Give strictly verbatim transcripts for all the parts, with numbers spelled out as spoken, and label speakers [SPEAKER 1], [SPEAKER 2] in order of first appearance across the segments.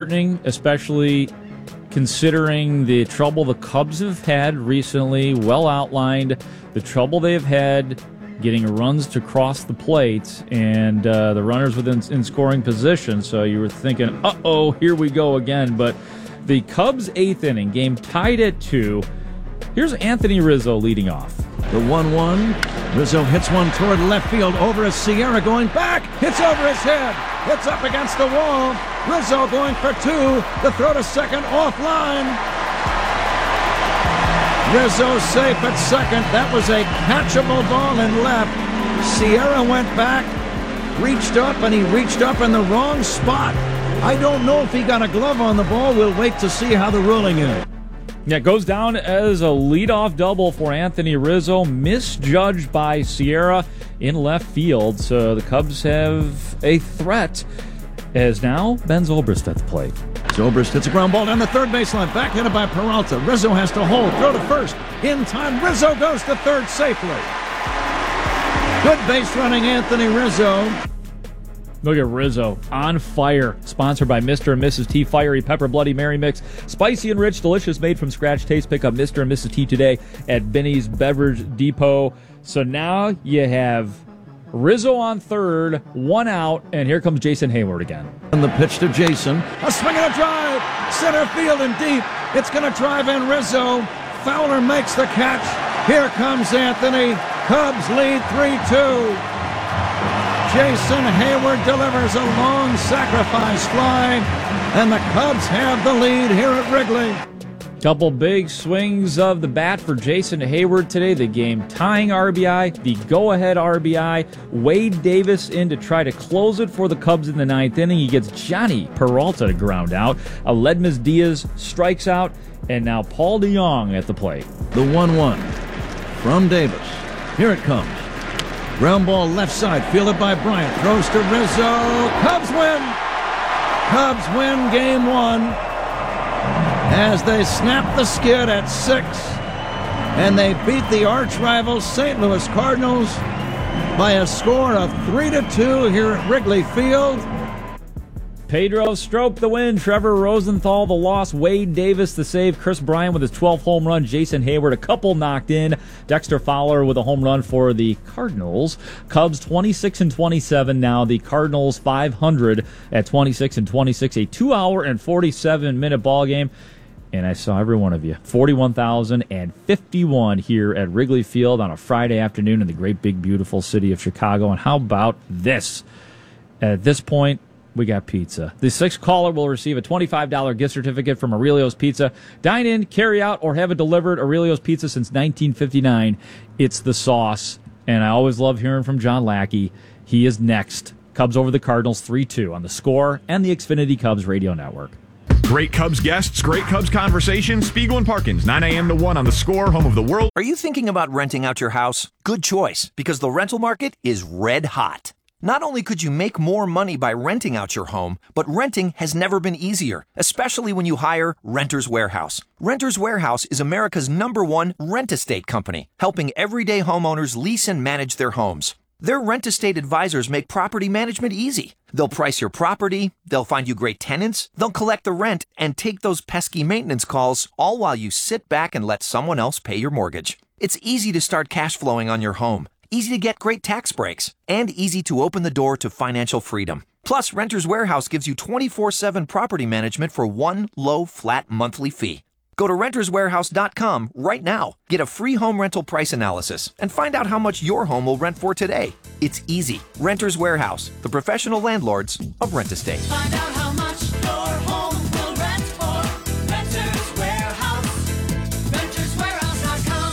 [SPEAKER 1] disheartening, especially considering the trouble the Cubs have had recently, well outlined, the trouble they've had getting runs to cross the plate, and uh, the runners within in scoring position. So you were thinking, uh-oh, here we go again. But the Cubs' eighth inning, game tied at two. Here's Anthony Rizzo leading off.
[SPEAKER 2] The one one. Rizzo hits one toward left field over as Sierra going back. Hits over his head. Hits up against the wall. Rizzo going for two. The throw to second offline. Rizzo safe at second. That was a catchable ball in left. Sierra went back, reached up, and he reached up in the wrong spot. I don't know if he got a glove on the ball. We'll wait to see how the ruling is.
[SPEAKER 1] Yeah, it goes down as a leadoff double for Anthony Rizzo, misjudged by Sierra in left field. So the Cubs have a threat as now Ben Zobrist at the plate.
[SPEAKER 2] Zobrist hits a ground ball down the third baseline, back headed by Peralta. Rizzo has to hold, throw to first. In time, Rizzo goes to third safely. Good base running, Anthony Rizzo.
[SPEAKER 1] Look at Rizzo, on fire. Sponsored by Mister and Missus T Fiery Pepper Bloody Mary Mix. Spicy and rich, delicious, made from scratch taste. Pick up Mister and Missus T today at Benny's Beverage Depot. So now you have Rizzo on third, one out, and here comes Jason Heyward again.
[SPEAKER 2] And the pitch to Jason. A swing and a drive. Center field and deep. It's going to drive in Rizzo. Fowler makes the catch. Here comes Anthony. Cubs lead three two. Jason Heyward delivers a long sacrifice fly, and the Cubs have the lead here at Wrigley.
[SPEAKER 1] Couple big swings of the bat for Jason Heyward today. The game tying R B I, the go-ahead R B I. Wade Davis in to try to close it for the Cubs in the ninth inning. He gets Johnny Peralta to ground out. Aledmys Diaz strikes out, and now Paul DeJong at the plate.
[SPEAKER 2] The one one from Davis. Here it comes. Ground ball left side, fielded by Bryant. Throws to Rizzo. Cubs win. Cubs win game one as they snap the skid at six, and they beat the arch rivals Saint Louis Cardinals by a score of three to two here at Wrigley Field.
[SPEAKER 1] Pedro Strop the win, Trevor Rosenthal the loss, Wade Davis the save, Chris Bryant with his twelfth home run, Jason Heyward a couple knocked in, Dexter Fowler with a home run for the Cardinals. Cubs twenty-six and twenty-seven now, the Cardinals five hundred at twenty-six and twenty-six, a two hour and forty-seven minute ball game. And I saw every one of you. forty-one thousand fifty-one here at Wrigley Field on a Friday afternoon in the great big beautiful city of Chicago. And how about this? At this point, we got pizza. The sixth caller will receive a twenty-five dollars gift certificate from Aurelio's Pizza. Dine in, carry out, or have it delivered. Aurelio's Pizza since nineteen fifty-nine. It's the sauce. And I always love hearing from John Lackey. He is next. Cubs over the Cardinals three two on the Score and the Xfinity Cubs radio network.
[SPEAKER 3] Great Cubs guests, great Cubs conversation. Spiegel and Parkins, nine a.m. to one on the Score, home of the world.
[SPEAKER 4] Are you thinking about renting out your house? Good choice, because the rental market is red hot. Not only could you make more money by renting out your home, but renting has never been easier, especially when you hire Renters Warehouse. Renters Warehouse is America's number one rent-estate company, helping everyday homeowners lease and manage their homes. Their rent-estate advisors make property management easy. They'll price your property, they'll find you great tenants, they'll collect the rent, and take those pesky maintenance calls, all while you sit back and let someone else pay your mortgage. It's easy to start cash flowing on your home, easy to get great tax breaks, and easy to open the door to financial freedom. Plus, Renters Warehouse gives you twenty-four seven property management for one low, flat monthly fee. Go to renters warehouse dot com right now. Get a free home rental price analysis and find out how much your home will rent for today. It's easy. Renters Warehouse, the professional landlords of rent estate.
[SPEAKER 5] Find out how much your home will rent for. Renters Warehouse. renters warehouse dot com.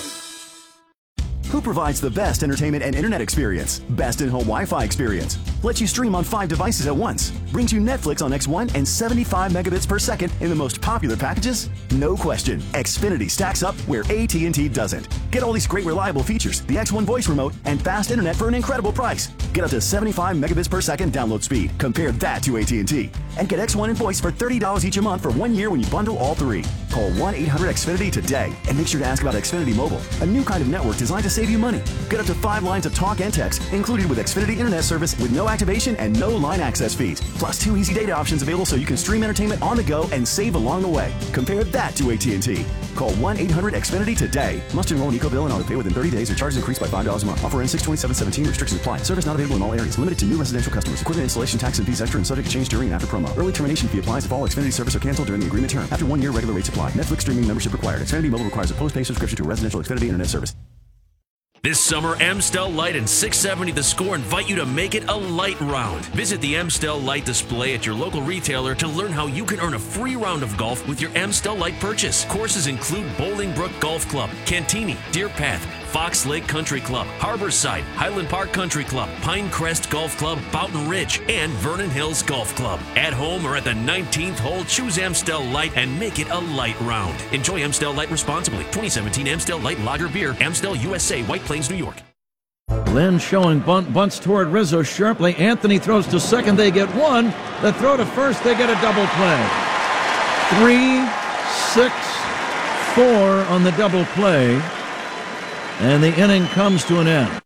[SPEAKER 6] Who provides the best entertainment and internet experience? Best in-home Wi-Fi experience. Lets you stream on five devices at once. Brings you Netflix on X one and seventy-five megabits per second in the most popular packages? No question. Xfinity stacks up where A T and T doesn't. Get all these great reliable features, the X one voice remote, and fast internet for an incredible price. Get up to seventy-five megabits per second download speed. Compare that to A T and T. And get X one and voice for thirty dollars each a month for one year when you bundle all three. Call one eight hundred X Finity today and make sure to ask about Xfinity Mobile, a new kind of network designed to save you money. Get up to five lines of talk and text included with Xfinity Internet service with no no activation and no line access fees. Plus two easy data options available so you can stream entertainment on the go and save along the way. Compare that to A T and T. Call one eight hundred X Finity today. Must enroll in EcoBill and auto pay within thirty days or charges increased by five dollars a month. Offer ends six twenty-seven seventeen. Restrictions apply. Service not available in all areas. Limited to new residential customers. Equipment installation tax and fees extra and subject to change during and after promo. Early termination fee applies if all Xfinity service are canceled during the agreement term. After one year, regular rates apply. Netflix streaming membership required. Xfinity Mobile requires a post-pay subscription to a residential Xfinity internet service.
[SPEAKER 7] This summer, Amstel Light and six seventy The Score invite you to make it a light round. Visit the Amstel Light display at your local retailer to learn how you can earn a free round of golf with your Amstel Light purchase. Courses include Bolingbrook Golf Club, Cantini, Deer Path, Fox Lake Country Club, Harborside, Highland Park Country Club, Pinecrest Golf Club, Boughton Ridge, and Vernon Hills Golf Club. At home or at the nineteenth hole, choose Amstel Light and make it a light round. Enjoy Amstel Light responsibly. twenty seventeen Amstel Light Lager Beer, Amstel U S A, White Plains, New York.
[SPEAKER 2] Lynn showing bunt, bunts toward Rizzo sharply. Anthony throws to second. They get one. The throw to first. They get a double play. Three, six, four on the double play. And the inning comes to an end.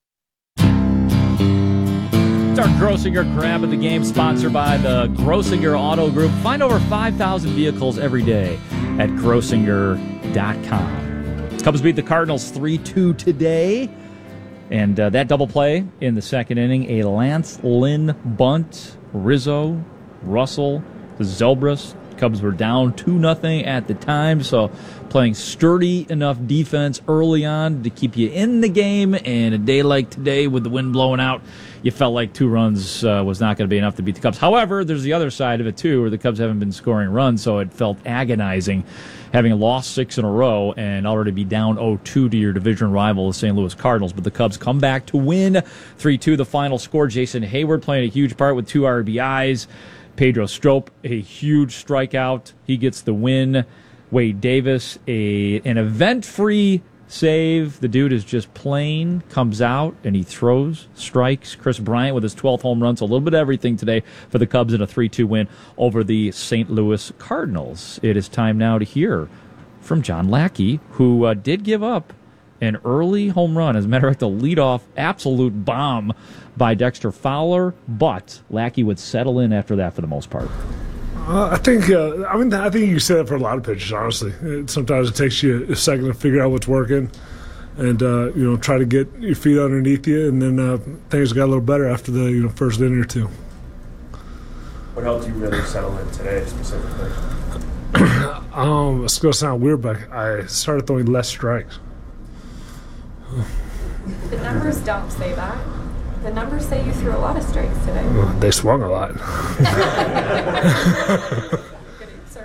[SPEAKER 1] It's our Grossinger Grab of the Game, sponsored by the Grossinger Auto Group. Find over five thousand vehicles every day at grossinger dot com. Cubs beat the Cardinals three two today. And uh, that double play in the second inning, a Lance Lynn bunt, Rizzo, Russell, the Zobrist. Cubs were down two nothing at the time, so playing sturdy enough defense early on to keep you in the game. And a day like today with the wind blowing out, you felt like two runs uh, was not going to be enough to beat the Cubs. However, there's the other side of it, too, where the Cubs haven't been scoring runs, so it felt agonizing having lost six in a row and already be down oh two to your division rival, the Saint Louis Cardinals. But the Cubs come back to win three two, the final score. Jason Hayward playing a huge part with two R B Is. Pedro Strop, a huge strikeout. He gets the win. Wade Davis, a an event-free save. The dude is just plain, comes out, and he throws, strikes. Chris Bryant with his twelfth home run. So a little bit of everything today for the Cubs in a three two win over the Saint Louis Cardinals. It is time now to hear from John Lackey, who uh, did give up an early home run. As a matter of fact, a leadoff absolute bomb by Dexter Fowler, but Lackey would settle in after that for the most part.
[SPEAKER 8] Uh, I think uh, I mean I think you can say that for a lot of pitchers. Honestly, it, sometimes it takes you a second to figure out what's working, and uh, you know try to get your feet underneath you, and then uh, things got a little better after the you know first inning or two.
[SPEAKER 9] What helped you really settle in today specifically?
[SPEAKER 8] um, it's gonna sound weird, but I started throwing less strikes.
[SPEAKER 10] The numbers don't say that. The numbers say you threw a lot of strikes today.
[SPEAKER 8] Well, they swung a lot.
[SPEAKER 10] Good answer.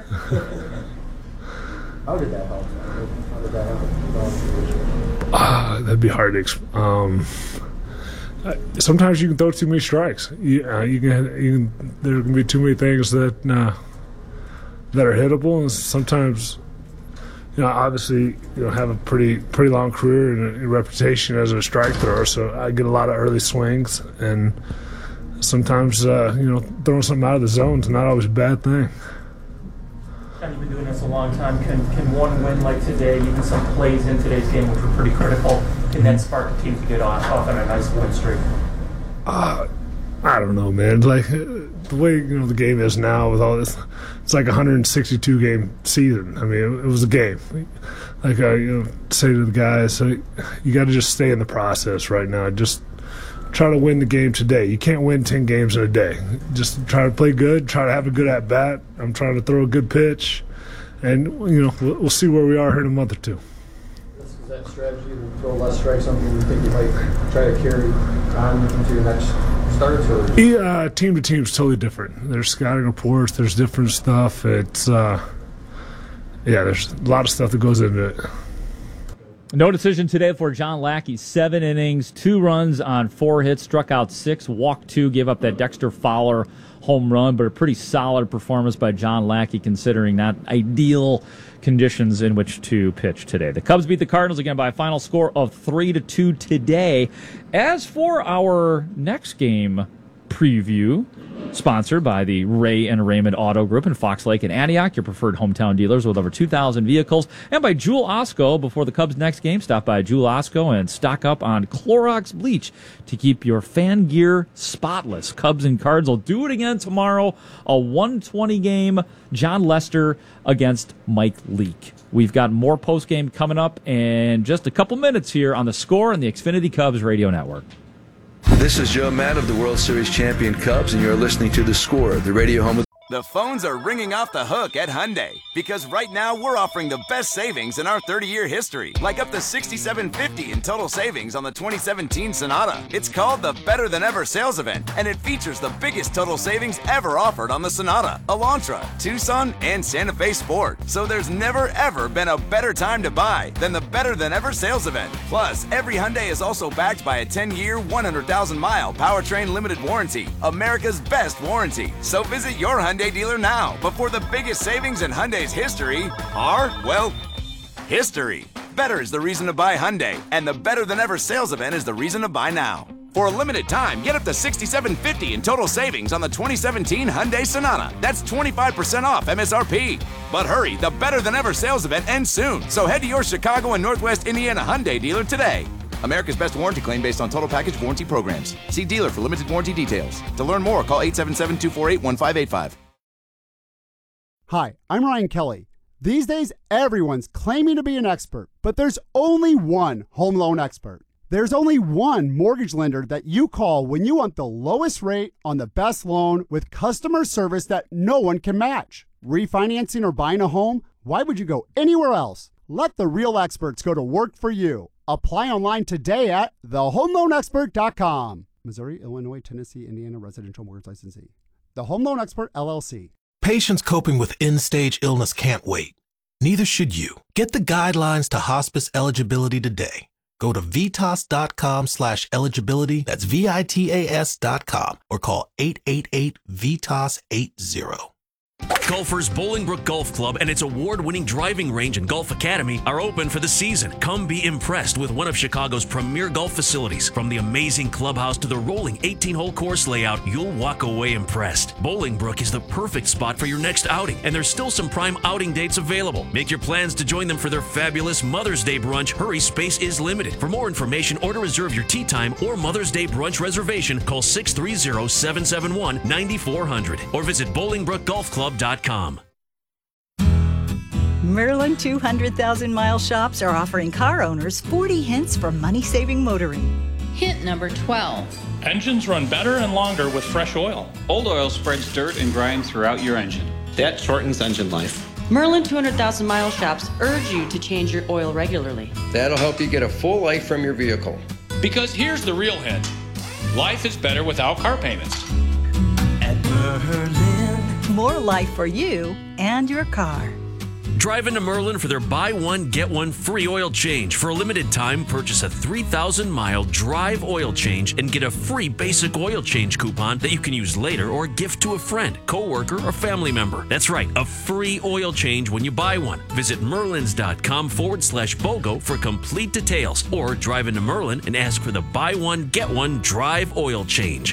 [SPEAKER 9] How did that help? How did that help?
[SPEAKER 8] Uh, that'd be hard to explain. Um, uh, sometimes you can throw too many strikes. You, uh, you can, you can. There can be too many things that uh, that are hittable, and sometimes, you know, obviously, you know, have a pretty pretty long career and a reputation as a strike thrower. So I get a lot of early swings, and sometimes, uh, you know, throwing something out of the zone is not always a bad thing.
[SPEAKER 9] And you've been doing this a long time. Can can one win like today, even some plays in today's game which were pretty critical, can that spark a team to get off, off on a nice win streak?
[SPEAKER 8] Uh, I don't know, man. Like the way you know the game is now with all this, it's like a one hundred sixty-two game season. I mean, it, it was a game. Like I you know, say to the guys, so you got to just stay in the process right now. Just try to win the game today. You can't win ten games in a day. Just try to play good. Try to have a good at bat. I'm trying to throw a good pitch, and you know we'll, we'll see where we are here in a month or two.
[SPEAKER 9] Is that strategy to throw less strikes something you think you might try to carry on into your next start? Or?
[SPEAKER 8] Yeah, uh, team to team is totally different. There's scouting reports. There's different stuff. It's uh, yeah. There's a lot of stuff that goes into it.
[SPEAKER 1] No decision today for John Lackey. Seven innings, two runs on four hits, struck out six, walked two, gave up that Dexter Fowler home run, but a pretty solid performance by John Lackey considering not ideal conditions in which to pitch today. The Cubs beat the Cardinals again by a final score of three to two today. As for our next game, preview, sponsored by the Ray and Raymond Auto Group in Fox Lake and Antioch, your preferred hometown dealers with over two thousand vehicles, and by Jewel Osco. Before the Cubs' next game, stop by Jewel Osco and stock up on Clorox bleach to keep your fan gear spotless. Cubs and Cards will do it again tomorrow, a one twenty game, John Lester against Mike Leake. We've got more postgame coming up in just a couple minutes here on The Score and the Xfinity Cubs radio network.
[SPEAKER 11] This is Joe Matt of the World Series champion Cubs, and you're listening to The Score, the radio home of...
[SPEAKER 12] The phones are ringing off the hook at Hyundai because right now we're offering the best savings in our thirty-year history, like up to sixty-seven fifty in total savings on the twenty seventeen Sonata. It's called the Better Than Ever sales event, and it features the biggest total savings ever offered on the Sonata, Elantra, Tucson, and Santa Fe Sport. So there's never ever been a better time to buy than the Better Than Ever sales event. Plus, every Hyundai is also backed by a ten-year, one hundred thousand mile powertrain limited warranty, America's best warranty. So visit your Hyundai dealer now before the biggest savings in Hyundai's history are, well, history. Better is the reason to buy Hyundai, and the Better Than Ever sales event is the reason to buy now. For a limited time, get up to sixty-seven fifty in total savings on the twenty seventeen Hyundai Sonata. That's twenty-five percent off M S R P. But hurry, the Better Than Ever sales event ends soon, so head to your Chicago and Northwest Indiana Hyundai dealer today. America's best warranty claim based on total package warranty programs. See dealer for limited warranty details. To learn more, call eight seven seven, two four eight, one five eight five.
[SPEAKER 13] Hi, I'm Ryan Kelly. These days, everyone's claiming to be an expert, but there's only one home loan expert. There's only one mortgage lender that you call when you want the lowest rate on the best loan with customer service that no one can match. Refinancing or buying a home? Why would you go anywhere else? Let the real experts go to work for you. Apply online today at the home loan expert dot com. Missouri, Illinois, Tennessee, Indiana residential mortgage licensee. The Home Loan Expert, L L C.
[SPEAKER 14] Patients coping with end-stage illness can't wait. Neither should you. Get the guidelines to hospice eligibility today. Go to vitas.com slash eligibility. That's V I T A S dot com or call eight eight eight, V I T A S eighty.
[SPEAKER 7] Golfers Bolingbrook Golf Club and its award-winning driving range and golf academy are open for the season. Come be impressed with one of Chicago's premier golf facilities. From the amazing clubhouse to the rolling eighteen-hole course layout, you'll walk away impressed. Bolingbrook is the perfect spot for your next outing, and there's still some prime outing dates available. Make your plans to join them for their fabulous Mother's Day brunch. Hurry, space is limited. For more information or to reserve your tee time or Mother's Day brunch reservation, call six three zero, seven seven one, nine four zero zero or visit bolingbrook golf club dot com.
[SPEAKER 15] Merlin two hundred thousand mile shops are offering car owners forty hints for money-saving motoring.
[SPEAKER 16] Hint number twelve. Engines run better and longer with fresh oil. Old oil spreads dirt and grime throughout your engine. That shortens engine life.
[SPEAKER 17] Merlin two hundred thousand mile shops urge you to change your oil regularly.
[SPEAKER 18] That'll help you get a full life from your vehicle.
[SPEAKER 16] Because here's the real hint. Life is better without car payments.
[SPEAKER 15] At Merlin. More life for you and your car.
[SPEAKER 7] Drive into Merlin for their buy one, get one free oil change. For a limited time, purchase a three thousand mile drive oil change and get a free basic oil change coupon that you can use later or gift to a friend, coworker, or family member. That's right, a free oil change when you buy one. Visit merlins.com forward slash BOGO for complete details, or drive into Merlin and ask for the buy one, get one drive oil change.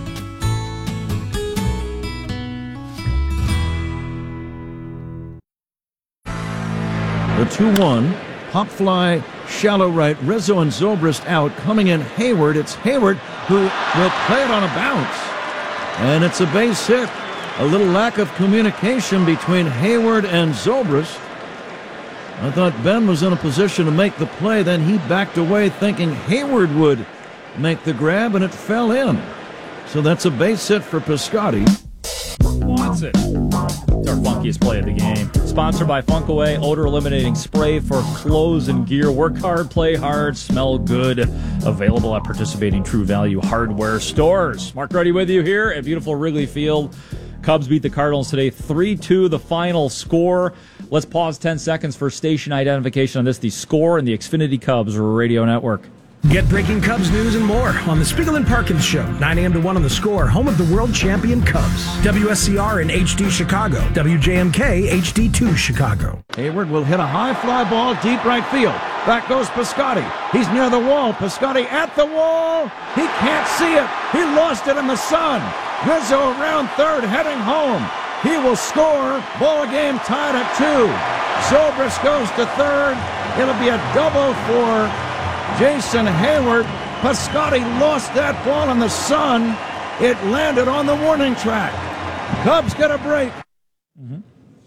[SPEAKER 2] The two one, hop fly, shallow right, Rizzo and Zobrist out. Coming in Hayward, it's Hayward who will play it on a bounce. And it's a base hit. A little lack of communication between Hayward and Zobrist. I thought Ben was in a position to make the play, then he backed away thinking Hayward would make the grab, and it fell in. So that's a base hit for Piscotty.
[SPEAKER 1] That's it. It's our funkiest play of the game. Sponsored by Funkaway, odor eliminating spray for clothes and gear. Work hard, play hard, smell good. Available at participating True Value hardware stores. Mark Ruddy with you here at beautiful Wrigley Field. Cubs beat the Cardinals today, three two, the final score. Let's pause ten seconds for station identification on this. The Score and the Xfinity Cubs Radio Network.
[SPEAKER 19] Get breaking Cubs news and more on the Spiegel and Parkins Show, nine a.m. to one on The Score, home of the world champion Cubs. W S C R in H D Chicago, W J M K H D two Chicago.
[SPEAKER 2] Hayward will hit a high fly ball deep right field. Back goes Piscotty. He's near the wall. Piscotty at the wall. He can't see it. He lost it in the sun. Rizzo around third, heading home. He will score. Ball game tied at two. Zobrist goes to third. It'll be a double for Jason Hayward. Piscotty lost that ball in the sun. It landed on the warning track. Cubs get a break.
[SPEAKER 1] Mm-hmm.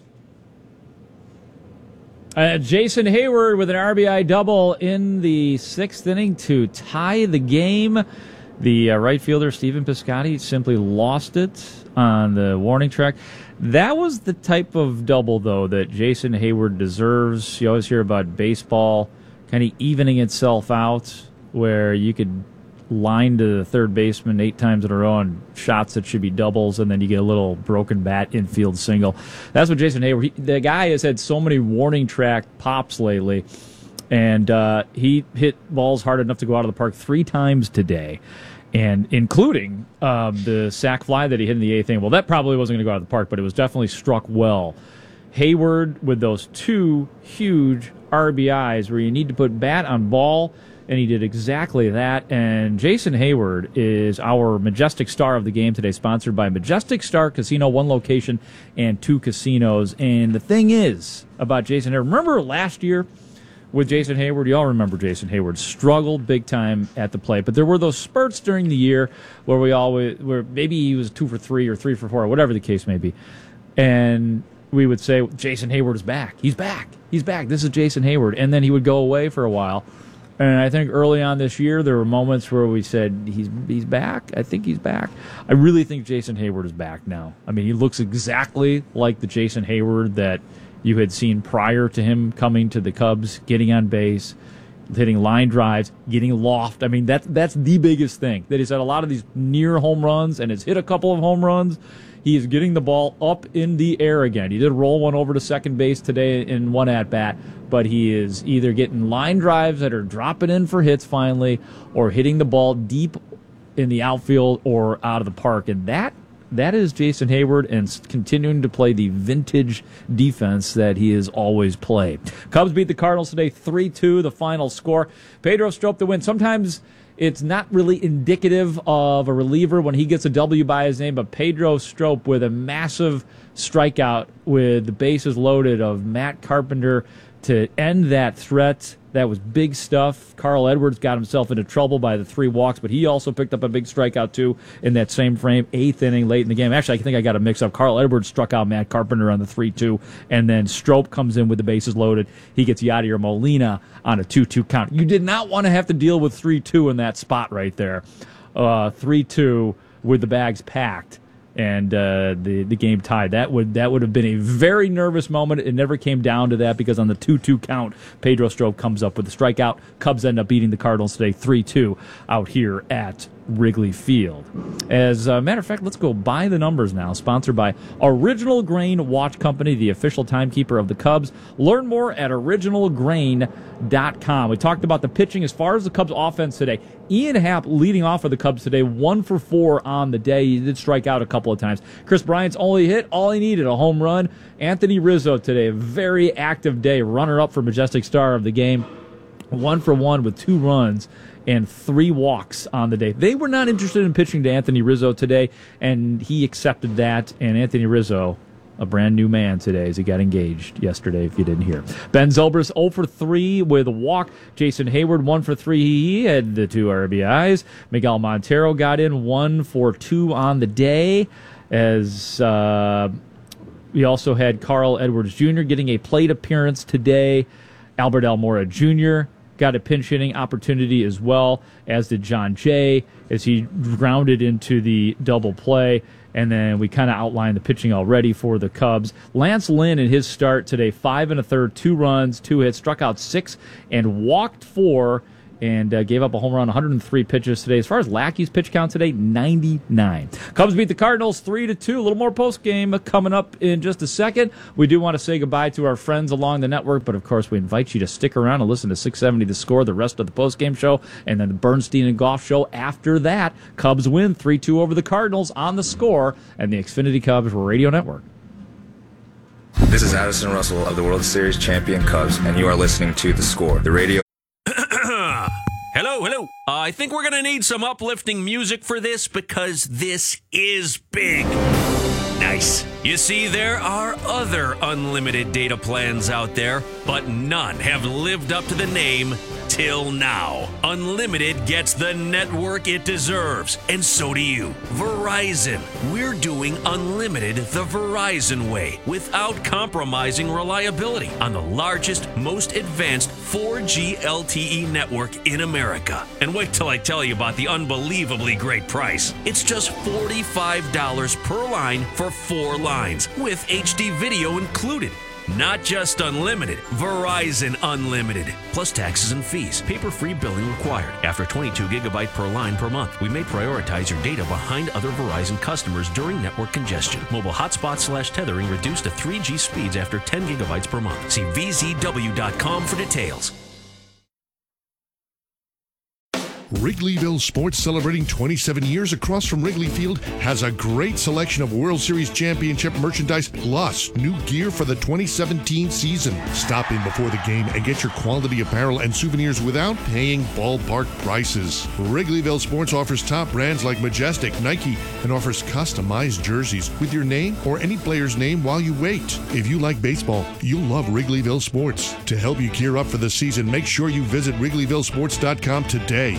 [SPEAKER 1] Uh, Jason Hayward with an R B I double in the sixth inning to tie the game. The uh, right fielder, Stephen Piscotty, simply lost it on the warning track. That was the type of double, though, that Jason Hayward deserves. You always hear about baseball kind of evening itself out, where you could line to the third baseman eight times in a row on shots that should be doubles, and then you get a little broken bat infield single. That's what Jason Hayward, he, the guy has had so many warning track pops lately, and uh, he hit balls hard enough to go out of the park three times today, and including uh, the sac fly that he hit in the eighth inning. Well, that probably wasn't going to go out of the park, but it was definitely struck well. Hayward with those two huge R B Is where you need to put bat on ball, and he did exactly that. And Jason Hayward is our Majestic Star of the game today, sponsored by Majestic Star Casino, one location and two casinos. And the thing is about Jason Hayward, remember last year with Jason Hayward? You all remember Jason Hayward struggled big time at the plate, but there were those spurts during the year where we always, where maybe he was two for three or three for four, or whatever the case may be. And we would say, Jason Hayward is back. He's back. He's back. This is Jason Hayward. And then he would go away for a while. And I think early on this year, there were moments where we said, he's he's back. I think he's back. I really think Jason Hayward is back now. I mean, he looks exactly like the Jason Hayward that you had seen prior to him coming to the Cubs, getting on base, hitting line drives, getting loft. I mean, that's, that's the biggest thing. That he's had a lot of these near home runs and has hit a couple of home runs. He is getting the ball up in the air again. He did roll one over to second base today in one at-bat, but he is either getting line drives that are dropping in for hits finally, or hitting the ball deep in the outfield or out of the park. And that that is Jason Hayward, and continuing to play the vintage defense that he has always played. Cubs beat the Cardinals today three two, the final score. Pedro Strop the win. Sometimes it's not really indicative of a reliever when he gets a W by his name, but Pedro Strop with a massive strikeout with the bases loaded of Matt Carpenter to end that threat. That was big stuff. Carl Edwards got himself into trouble by the three walks, but he also picked up a big strikeout, too, in that same frame, eighth inning, late in the game. Actually, I think I got a mix-up. Carl Edwards struck out Matt Carpenter on the three two, and then Strop comes in with the bases loaded. He gets Yadier Molina on a two two count. You did not want to have to deal with three two in that spot right there. Uh, three two with the bags packed. And uh, the the game tied. That would that would have been a very nervous moment. It never came down to that because on the two two count, Pedro Strop comes up with a strikeout. Cubs end up beating the Cardinals today three two out here at Wrigley Field. As a matter of fact, let's go by the numbers now. Sponsored by Original Grain Watch Company, the official timekeeper of the Cubs. Learn more at original grain dot com. We talked about the pitching as far as the Cubs offense today. Ian Happ leading off for the Cubs today, one for four on the day. He did strike out a couple of times. Chris Bryant's only hit all he needed, a home run. Anthony Rizzo today, a very active day, runner-up for Majestic Star of the game. One for one with two runs and three walks on the day. They were not interested in pitching to Anthony Rizzo today, and he accepted that. And Anthony Rizzo, a brand new man today, as he got engaged yesterday, if you didn't hear. Ben Zobrist zero for three with a walk. Jason Hayward one for three. He had the two R B Is. Miguel Montero got in one for two on the day. As uh, we also had Carl Edwards Junior getting a plate appearance today. Albert Almora Junior got a pinch hitting opportunity as well, as did John Jay, as he grounded into the double play. And then we kind of outlined the pitching already for the Cubs. Lance Lynn in his start today, five and a third, two runs, two hits, struck out six, and walked four, and uh, gave up a home run, one hundred three pitches today. As far as Lackey's pitch count today, ninety-nine. Cubs beat the Cardinals three to two. A little more post-game coming up in just a second. We do want to say goodbye to our friends along the network, but of course we invite you to stick around and listen to six seventy The Score, the rest of the post-game show, and then the Bernstein and Goff show after that. Cubs win three two over the Cardinals on The Score and the Xfinity Cubs Radio Network.
[SPEAKER 20] This is Addison Russell of the World Series champion Cubs, and you are listening to The Score, the radio
[SPEAKER 7] I think we're going to need some uplifting music for this because this is big. Nice. You see, there are other unlimited data plans out there, but none have lived up to the name till now. Unlimited gets the network it deserves, and so do you. Verizon. We're doing Unlimited the Verizon way without compromising reliability on the largest, most advanced four G L T E network in America. And wait till I tell you about the unbelievably great price. It's just forty-five dollars per line for four lines with H D video included. Not just unlimited, Verizon Unlimited. Plus taxes and fees. Paper-free billing required. After twenty-two gigabyte per line per month, we may prioritize your data behind other Verizon customers during network congestion. Mobile hotspot slash tethering reduced to three G speeds after ten gigabytes per month. See V Z W dot com for details.
[SPEAKER 20] Wrigleyville Sports, celebrating twenty-seven years across from Wrigley Field, has a great selection of World Series championship merchandise plus new gear for the twenty seventeen season. Stop in before the game and get your quality apparel and souvenirs without paying ballpark prices. Wrigleyville Sports offers top brands like Majestic, Nike, and offers customized jerseys with your name or any player's name while you wait. If you like baseball, you'll love Wrigleyville Sports. To help you gear up for the season, make sure you visit Wrigleyville Sports dot com today.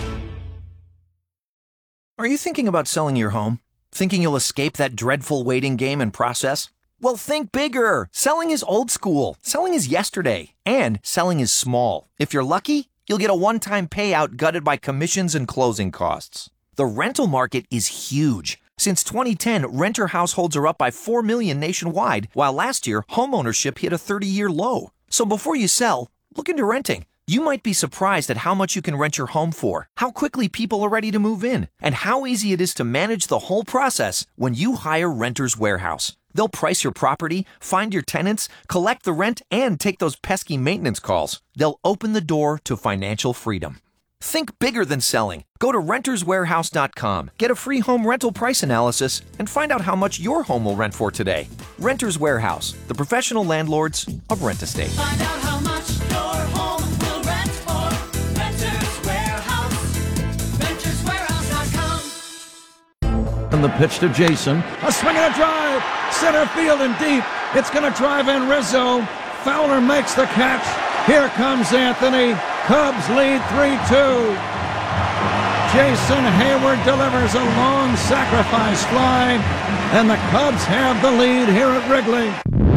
[SPEAKER 4] Are you thinking about selling your home? Thinking you'll escape that dreadful waiting game and process? Well, think bigger. Selling is old school. Selling is yesterday. And selling is small. If you're lucky, you'll get a one-time payout gutted by commissions and closing costs. The rental market is huge. Since twenty ten, renter households are up by four million nationwide, while last year, homeownership hit a thirty-year low. So before you sell, look into renting. You might be surprised at how much you can rent your home for, how quickly people are ready to move in, and how easy it is to manage the whole process when you hire Renters Warehouse. They'll price your property, find your tenants, collect the rent, and take those pesky maintenance calls. They'll open the door to financial freedom. Think bigger than selling. Go to renters warehouse dot com, get a free home rental price analysis, and find out how much your home will rent for today. Renters Warehouse, the professional landlords of Rent Estate.
[SPEAKER 5] Find out how much your home will rent for. Renters Warehouse. renters warehouse dot com.
[SPEAKER 2] And the pitch to Jason. A swing and a drive. Center field and deep. It's going to drive in Rizzo. Fowler makes the catch. Here comes Anthony. Cubs lead three two. Jason Hayward delivers a long sacrifice fly, and the Cubs have the lead here at Wrigley.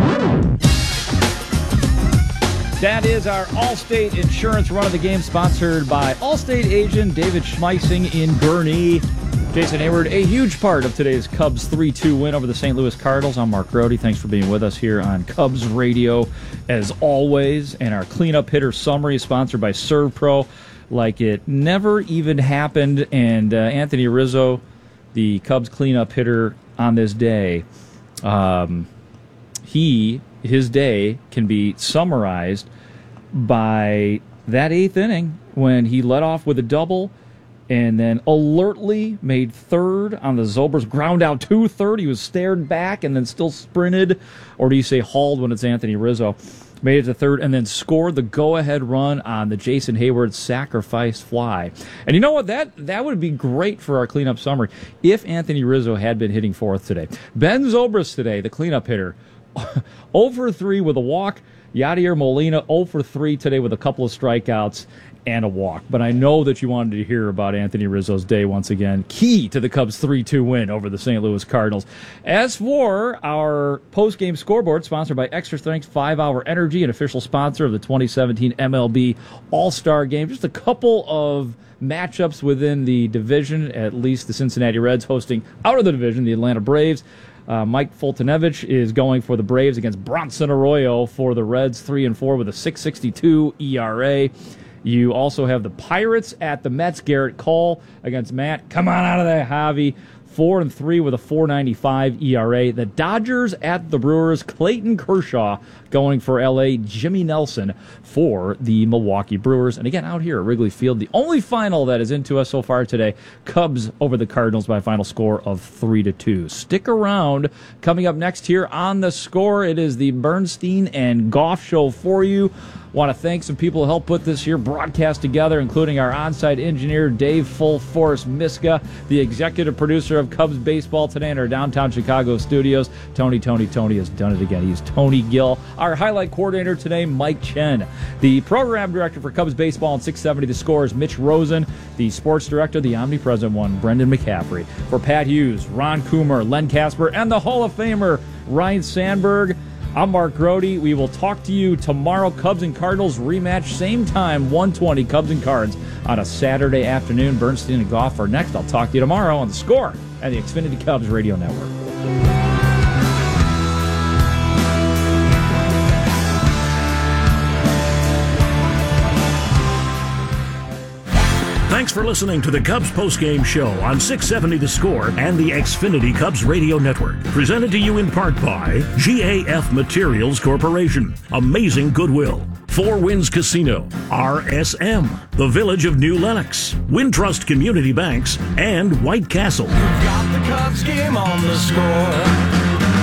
[SPEAKER 1] That is our Allstate Insurance Run of the Game, sponsored by Allstate agent David Schmeissing in Gurnee. Jason Hayward, a huge part of today's Cubs three two win over the Saint Louis Cardinals. I'm Mark Grody. Thanks for being with us here on Cubs Radio, as always. And our cleanup hitter summary is sponsored by ServPro, like it never even happened. And uh, Anthony Rizzo, the Cubs cleanup hitter on this day, um, he his day can be summarized by that eighth inning when he led off with a double and then alertly made third on the Zobers ground out to third. He was stared back and then still sprinted, or do you say hauled when it's Anthony Rizzo? Made it to third and then scored the go-ahead run on the Jason Hayward sacrifice fly. And you know what? That that would be great for our cleanup summary if Anthony Rizzo had been hitting fourth today. Ben Zobrist today, the cleanup hitter, oh for three with a walk. Yadier Molina oh for three today with a couple of strikeouts and a walk. But I know that you wanted to hear about Anthony Rizzo's day once again. Key to the Cubs three two win over the Saint Louis Cardinals. As for our post-game scoreboard, sponsored by Extra Strength five hour Energy, an official sponsor of the twenty seventeen M L B All-Star Game. Just a couple of matchups within the division, at least the Cincinnati Reds hosting out of the division, the Atlanta Braves. Uh, Mike Foltynewicz is going for the Braves against Bronson Arroyo for the Reds, three and four with a six sixty-two E R A. You also have the Pirates at the Mets. Garrett Cole against Matt. Come on out of there, Javi. four and three with a four ninety-five E R A. The Dodgers at the Brewers. Clayton Kershaw going for L A. Jimmy Nelson for the Milwaukee Brewers. And again, out here at Wrigley Field, the only final that is into us so far today, Cubs over the Cardinals by a final score of three to two. Stick around. Coming up next here on The Score, it is the Bernstein and Goff Show for you. Want to thank some people who helped put this here broadcast together, including our on-site engineer, Dave Full Force Miska, the executive producer of Cubs Baseball Today in our downtown Chicago studios. Tony, Tony, Tony has done it again. He's Tony Gill. Our highlight coordinator today, Mike Chen. The program director for Cubs Baseball on six seventy The Score is Mitch Rosen. The sports director, the omnipresent one, Brendan McCaffrey. For Pat Hughes, Ron Coomer, Len Casper, and the Hall of Famer, Ryan Sandberg, I'm Mark Grody. We will talk to you tomorrow. Cubs and Cardinals rematch, same time, one twenty, Cubs and Cards on a Saturday afternoon. Bernstein and Goff are next. I'll talk to you tomorrow on The Score and the Xfinity Cubs Radio Network.
[SPEAKER 21] Thanks for listening to the Cubs postgame show on six seventy The Score and the Xfinity Cubs Radio Network. Presented to you in part by G A F Materials Corporation, Amazing Goodwill, Four Winds Casino, R S M, the Village of New Lenox, Wintrust Community Banks, and White Castle.
[SPEAKER 5] Got the Cubs game on The Score.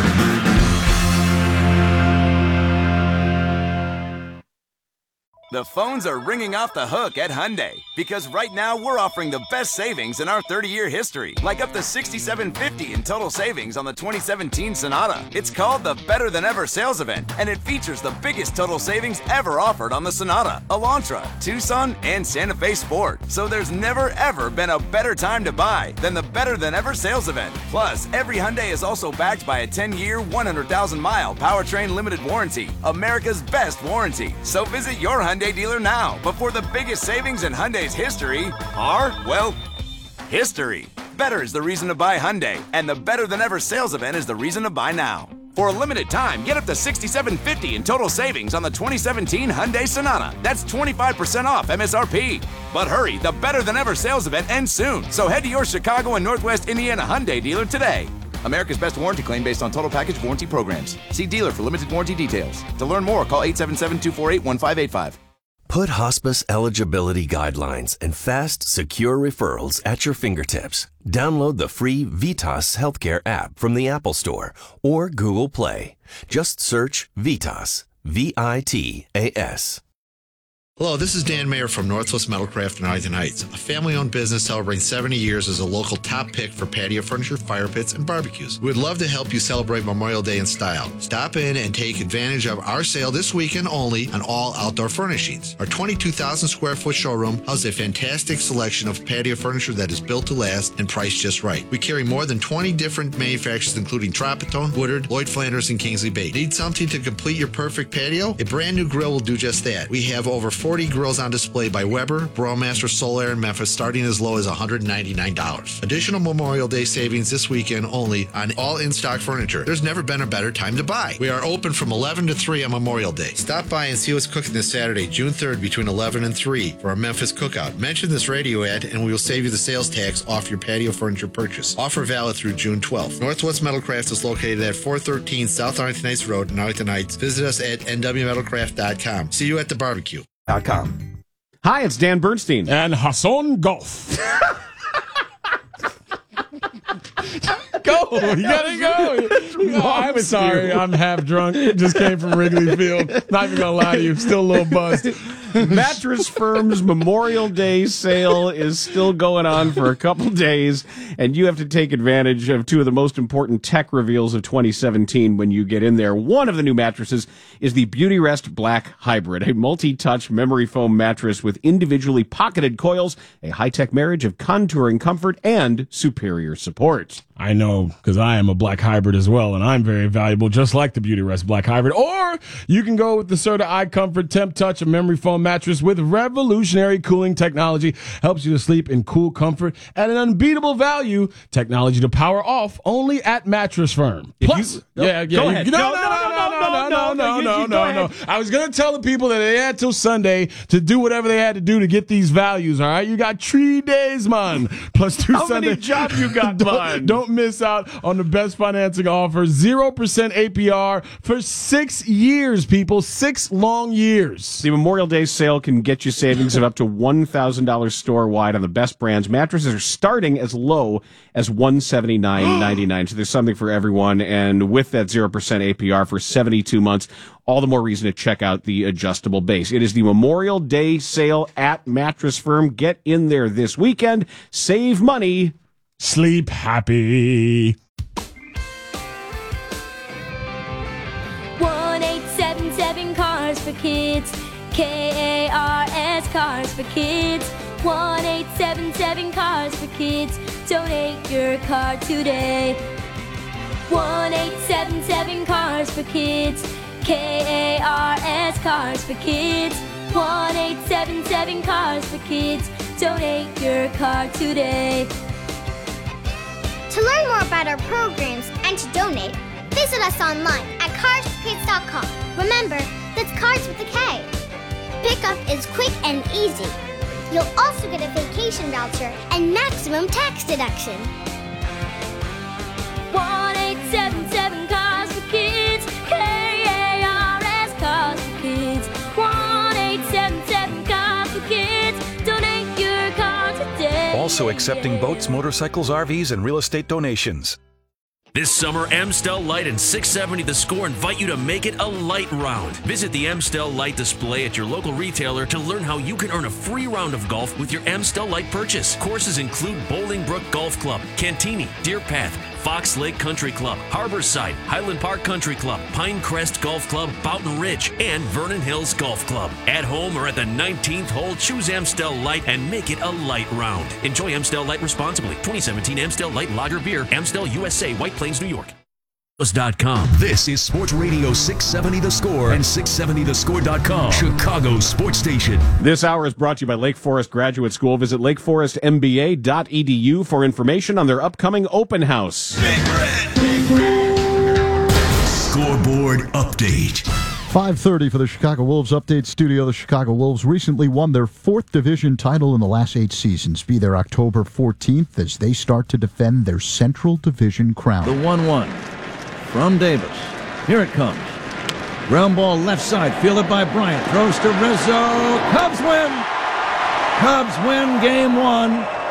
[SPEAKER 12] The phones are ringing off the hook at Hyundai because right now we're offering the best savings in our thirty-year history, like up to sixty-seven fifty in total savings on the twenty seventeen Sonata. It's called the Better Than Ever sales event, and it features the biggest total savings ever offered on the Sonata, Elantra, Tucson, and Santa Fe Sport. So there's never ever been a better time to buy than the Better Than Ever sales event. Plus, every Hyundai is also backed by a ten-year, one hundred thousand mile powertrain limited warranty, America's best warranty. So visit your Hyundai dealer now before the biggest savings in Hyundai's history are, well, history. Better is the reason to buy Hyundai, and the Better Than Ever sales event is the reason to buy now. For a limited time, get up to sixty-seven fifty in total savings on the twenty seventeen Hyundai Sonata. That's twenty-five percent off M S R P. But hurry, the Better Than Ever sales event ends soon, so head to your Chicago and Northwest Indiana Hyundai dealer today. America's best warranty claim based on total package warranty programs. See dealer for limited warranty details. To learn more, call eight seven seven, two four eight, one five eight five.
[SPEAKER 22] Put hospice eligibility guidelines and fast, secure referrals at your fingertips. Download the free Vitas Healthcare app from the Apple Store or Google Play. Just search Vitas, V I T A S.
[SPEAKER 23] Hello, this is Dan Mayer from Northwest Metalcraft in Arlington Heights, a family-owned business celebrating seventy years as a local top pick for patio furniture, fire pits, and barbecues. We'd love to help you celebrate Memorial Day in style. Stop in and take advantage of our sale this weekend only on all outdoor furnishings. Our twenty-two thousand square foot showroom houses a fantastic selection of patio furniture that is built to last and priced just right. We carry more than twenty different manufacturers, including Tropitone, Woodard, Lloyd Flanders, and Kingsley Bate. Need something to complete your perfect patio? A brand new grill will do just that. We have over forty grills on display by Weber, Brewmaster, Solaire, and Memphis, starting as low as one hundred ninety-nine dollars. Additional Memorial Day savings this weekend only on all in-stock furniture. There's never been a better time to buy. We are open from eleven to three on Memorial Day. Stop by and see what's cooking this Saturday, June third, between eleven and three for our Memphis Cookout. Mention this radio ad and we will save you the sales tax off your patio furniture purchase. Offer valid through June twelfth. Northwest Metalcraft is located at four thirteen South Arlington Heights Road in Arlington Heights. Visit us at N W metalcraft dot com. See you at the barbecue.
[SPEAKER 24] Hi, it's Dan Bernstein.
[SPEAKER 25] And Hassan Golf.
[SPEAKER 24] Go!
[SPEAKER 25] You gotta go. No, I'm sorry. I'm half drunk. Just came from Wrigley Field. Not even gonna lie to you. Still a little buzzed.
[SPEAKER 24] Mattress Firm's Memorial Day sale is still going on for a couple days, and you have to take advantage of two of the most important tech reveals of twenty seventeen when you get in there. One of the new mattresses is the Beautyrest Black Hybrid, a multi-touch memory foam mattress with individually pocketed coils, a high-tech marriage of contouring comfort and superior support.
[SPEAKER 25] I know, because I am a Black Hybrid as well, and I'm very valuable, just like the Beautyrest Black Hybrid. Or you can go with the Serta iComfort Temp Touch, a memory foam mattress with revolutionary cooling technology helps you to sleep in cool comfort at an unbeatable value. Technology to power off only at Mattress Firm.
[SPEAKER 24] If
[SPEAKER 25] Plus,
[SPEAKER 24] you-
[SPEAKER 25] yeah, yeah.
[SPEAKER 24] Go
[SPEAKER 25] you-
[SPEAKER 24] ahead.
[SPEAKER 25] No,
[SPEAKER 24] No,
[SPEAKER 25] no,
[SPEAKER 24] no,
[SPEAKER 25] no, no, no, no, no, no,
[SPEAKER 24] you-
[SPEAKER 25] no,
[SPEAKER 24] you go
[SPEAKER 25] no,
[SPEAKER 24] ahead.
[SPEAKER 25] no. I was going to tell the people that they had till Sunday to do whatever they had to do to get these values, all right? You got three days, man. Plus two
[SPEAKER 24] How
[SPEAKER 25] Sunday.
[SPEAKER 24] many jobs you got,
[SPEAKER 25] don't,
[SPEAKER 24] man?
[SPEAKER 25] don't miss out on the best financing offer. zero percent A P R for six years, people. Six long years.
[SPEAKER 24] The Memorial Day sale can get you savings of up to one thousand dollars store-wide on the best brands. Mattresses are starting as low as one hundred seventy-nine ninety-nine. So there's something for everyone. And with that zero percent A P R for seventy-two months, all the more reason to check out the adjustable base. It is the Memorial Day sale at Mattress Firm. Get in there this weekend. Save money.
[SPEAKER 25] Sleep happy.
[SPEAKER 3] one eight seven seven Cars for Kids. K A R S Cars for Kids. one eight seven seven Cars for Kids. Donate your car today. one eight seven seven Cars for Kids. K A R S Cars for Kids. one eight seven seven Cars for Kids. Donate your car today.
[SPEAKER 6] To learn more about our programs and to donate, visit us online at cars for kids dot com. Remember, that's Cars with a K. Pickup is quick and easy. You'll also get a vacation voucher and maximum tax deduction.
[SPEAKER 3] one eight seven seven Cars for Kids. K A R S Cars for Kids. one eight seven seven Cars for Kids. Donate your car today.
[SPEAKER 8] Also accepting boats, motorcycles, R Vs, and real estate donations.
[SPEAKER 7] This summer, Amstel Light and six seventy The Score invite you to make it a light round. Visit the Amstel Light display at your local retailer to learn how you can earn a free round of golf with your Amstel Light purchase. Courses include Bolingbrook Golf Club, Cantini, Deer Path, Fox Lake Country Club, Harborside, Highland Park Country Club, Pinecrest Golf Club, Boughton Ridge, and Vernon Hills Golf Club. At home or at the nineteenth hole, choose Amstel Light and make it a light round. Enjoy Amstel Light responsibly. twenty seventeen Amstel Light Lager Beer, Amstel U S A, White Plains, New York.
[SPEAKER 21] dot com. This is Sports Radio six seventy The Score and six seventy the score dot com, Chicago's sports station.
[SPEAKER 24] This hour is brought to you by Lake Forest Graduate School. Visit lake forest m b a dot e d u for information on their upcoming open house.
[SPEAKER 21] Scoreboard update.
[SPEAKER 9] five thirty for the Chicago Wolves Update Studio. The Chicago Wolves recently won their fourth division title in the last eight seasons. Be there October fourteenth as they start to defend their Central Division crown.
[SPEAKER 2] The one one from Davis. Here it comes. Ground ball left side, fielded by Bryant. Throws to Rizzo. Cubs win. Cubs win game one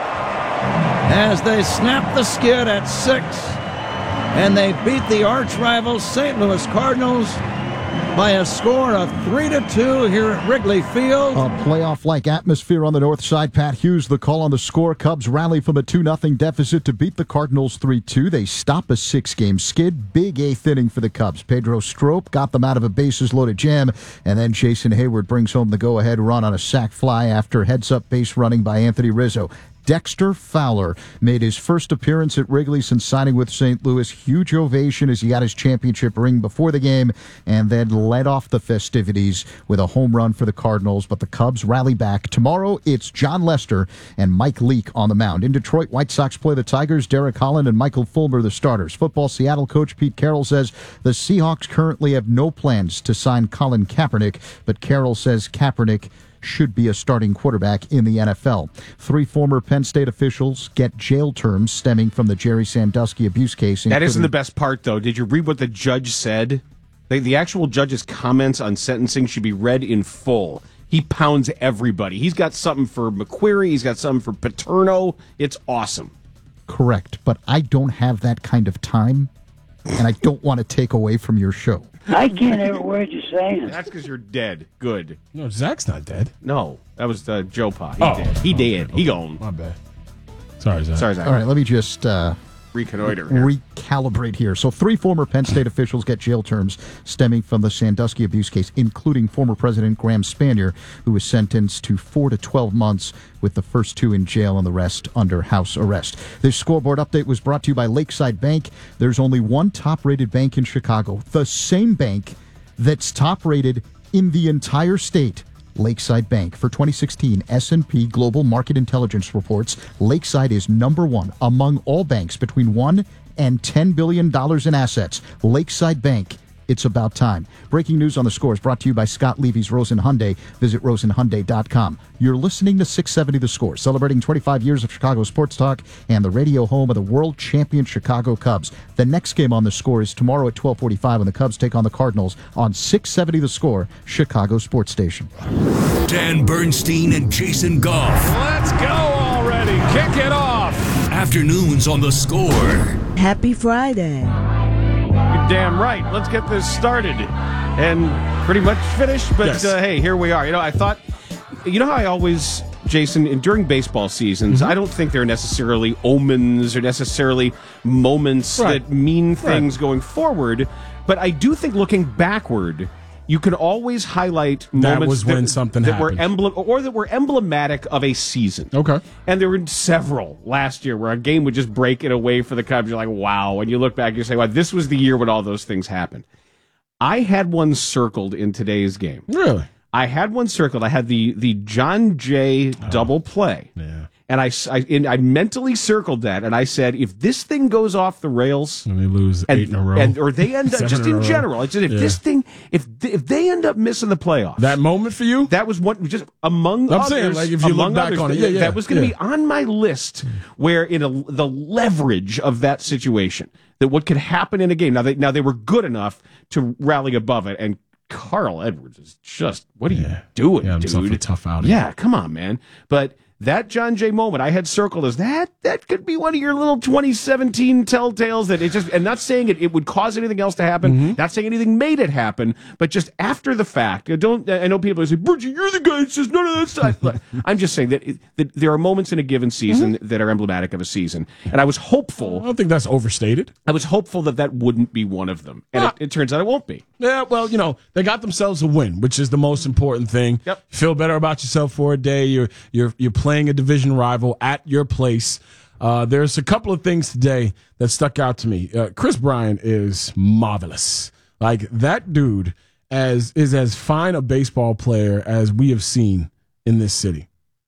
[SPEAKER 2] as they snap the skid at six. And they beat the arch rivals Saint Louis Cardinals by a score of three to two here at Wrigley Field.
[SPEAKER 9] A playoff-like atmosphere on the north side. Pat Hughes, the call on the score. Cubs rally from a two nothing deficit to beat the Cardinals three two. They stop a six-game skid. Big eighth inning for the Cubs. Pedro Strop got them out of a bases-loaded jam, and then Jason Hayward brings home the go-ahead run on a sac fly after heads-up base running by Anthony Rizzo. Dexter Fowler made his first appearance at Wrigley since signing with Saint Louis. Huge ovation as he got his championship ring before the game and then led off the festivities with a home run for the Cardinals. But the Cubs rally back. Tomorrow, it's John Lester and Mike Leake on the mound. In Detroit, White Sox play the Tigers. Derek Holland and Michael Fulmer, the starters. Football Seattle coach Pete Carroll says the Seahawks currently have no plans to sign Colin Kaepernick, but Carroll says Kaepernick should be a starting quarterback in the N F L. Three former Penn State officials get jail terms stemming from the Jerry Sandusky abuse case.
[SPEAKER 24] That isn't the best part, though. Did you read what the judge said? The, the actual judge's comments on sentencing should be read in full. He pounds everybody. He's got something for McQuarrie. He's got something for Paterno. It's awesome.
[SPEAKER 9] Correct, but I don't have that kind of time, and I don't want to take away from your show.
[SPEAKER 10] I can't every word you're saying.
[SPEAKER 24] That's because you're dead. Good.
[SPEAKER 25] No, Zach's not dead.
[SPEAKER 24] No, that was uh, Joe Pa. He
[SPEAKER 25] Oh.
[SPEAKER 24] did. He
[SPEAKER 25] Oh,
[SPEAKER 24] did.
[SPEAKER 25] okay,
[SPEAKER 24] He
[SPEAKER 25] okay.
[SPEAKER 24] gone.
[SPEAKER 25] My bad. Sorry, Zach.
[SPEAKER 24] Sorry, Zach.
[SPEAKER 9] All right, let me just uh,
[SPEAKER 24] reconnoiter here.
[SPEAKER 9] recalibrate here. So three former Penn State officials get jail terms stemming from the Sandusky abuse case, including former President Graham Spanier, who was sentenced to four to twelve months, with the first two in jail and the rest under house arrest. This scoreboard update was brought to you by Lakeside Bank. There's only one top-rated bank in Chicago, the same bank that's top-rated in the entire state. Lakeside Bank. For twenty sixteen S and P Global Market Intelligence reports, Lakeside is number one among all banks between one and ten billion dollars in assets. Lakeside Bank. It's about time. Breaking news on the Score is brought to you by Scott Levy's Rosen Hyundai. Visit rosen hyundai dot com. You're listening to six seventy The Score, celebrating twenty-five years of Chicago sports talk and the radio home of the world champion Chicago Cubs. The next game on the Score is tomorrow at twelve forty-five when the Cubs take on the Cardinals on six seventy The Score, Chicago sports station.
[SPEAKER 11] Dan Bernstein and Jason Goff.
[SPEAKER 24] Let's go already. Kick it off.
[SPEAKER 11] Afternoons on the Score.
[SPEAKER 13] Happy Friday.
[SPEAKER 24] You're damn right. Let's get this started. And pretty much finished, but
[SPEAKER 25] Yes.
[SPEAKER 24] uh, hey, here we are. You know, I thought, you know how I always, Jason, in, during baseball seasons,
[SPEAKER 25] Mm-hmm.
[SPEAKER 24] I don't think they're necessarily omens or necessarily moments
[SPEAKER 25] Right.
[SPEAKER 24] that mean things
[SPEAKER 25] Right.
[SPEAKER 24] going forward, but I do think looking backward, you can always highlight
[SPEAKER 25] That
[SPEAKER 24] moments
[SPEAKER 25] was when something
[SPEAKER 24] that were
[SPEAKER 25] happened.
[SPEAKER 24] emblem or that were emblematic of a season.
[SPEAKER 25] Okay.
[SPEAKER 24] And there were several last year where a game would just break it away for the Cubs. You're like, wow. And you look back, you say, wow, this was the year when all those things happened. I had one circled in today's game.
[SPEAKER 25] Really?
[SPEAKER 24] I had one circled. I had the the John Jay double play.
[SPEAKER 25] Yeah.
[SPEAKER 24] And I, I, and I mentally circled that, and I said, if this thing goes off the rails,
[SPEAKER 25] And they lose
[SPEAKER 24] and,
[SPEAKER 25] eight in a row.
[SPEAKER 24] and or they end up
[SPEAKER 25] Seven
[SPEAKER 24] just
[SPEAKER 25] in a
[SPEAKER 24] in
[SPEAKER 25] row.
[SPEAKER 24] general, it's just, if
[SPEAKER 25] Yeah.
[SPEAKER 24] this thing, if th- if they end up missing the playoffs,
[SPEAKER 25] That moment for you?
[SPEAKER 24] that was one just among
[SPEAKER 25] I'm
[SPEAKER 24] others.
[SPEAKER 25] saying, like, if you look
[SPEAKER 24] among
[SPEAKER 25] back
[SPEAKER 24] others,
[SPEAKER 25] on it,
[SPEAKER 24] that-
[SPEAKER 25] yeah, yeah,
[SPEAKER 24] that was going to
[SPEAKER 25] yeah.
[SPEAKER 24] be on my list. Where in a, the leverage of that situation, that what could happen in a game. Now they now they were good enough to rally above it, and Carl Edwards is just, what are you doing,
[SPEAKER 25] Yeah, himself
[SPEAKER 24] dude?
[SPEAKER 25] a tough outing.
[SPEAKER 24] Yeah, come on, man. But that John Jay moment I had circled as that that could be one of your little twenty seventeen telltales that it just, and not saying it, it would cause anything else to happen,
[SPEAKER 25] Mm-hmm.
[SPEAKER 24] not saying anything made it happen, but just after the fact. I don't I know people say, Bridget, you're the guy that says none of that stuff. Look, I'm just saying that, it, that there are moments in a given season
[SPEAKER 25] Mm-hmm.
[SPEAKER 24] that are emblematic of a season, and I was hopeful.
[SPEAKER 25] I don't think that's overstated.
[SPEAKER 24] I was hopeful that that wouldn't be one of them, and
[SPEAKER 25] Ah.
[SPEAKER 24] it, it turns out it won't be.
[SPEAKER 25] Yeah, well, you know, they got themselves a win, which is the most important thing.
[SPEAKER 24] Yep.
[SPEAKER 25] Feel better about yourself for a day. You're you're you're playing a division rival at your place. Uh, there's a couple of things today that stuck out to me. Uh, Chris Bryant is marvelous. Like, that dude as is as fine a baseball player as we have seen in this city.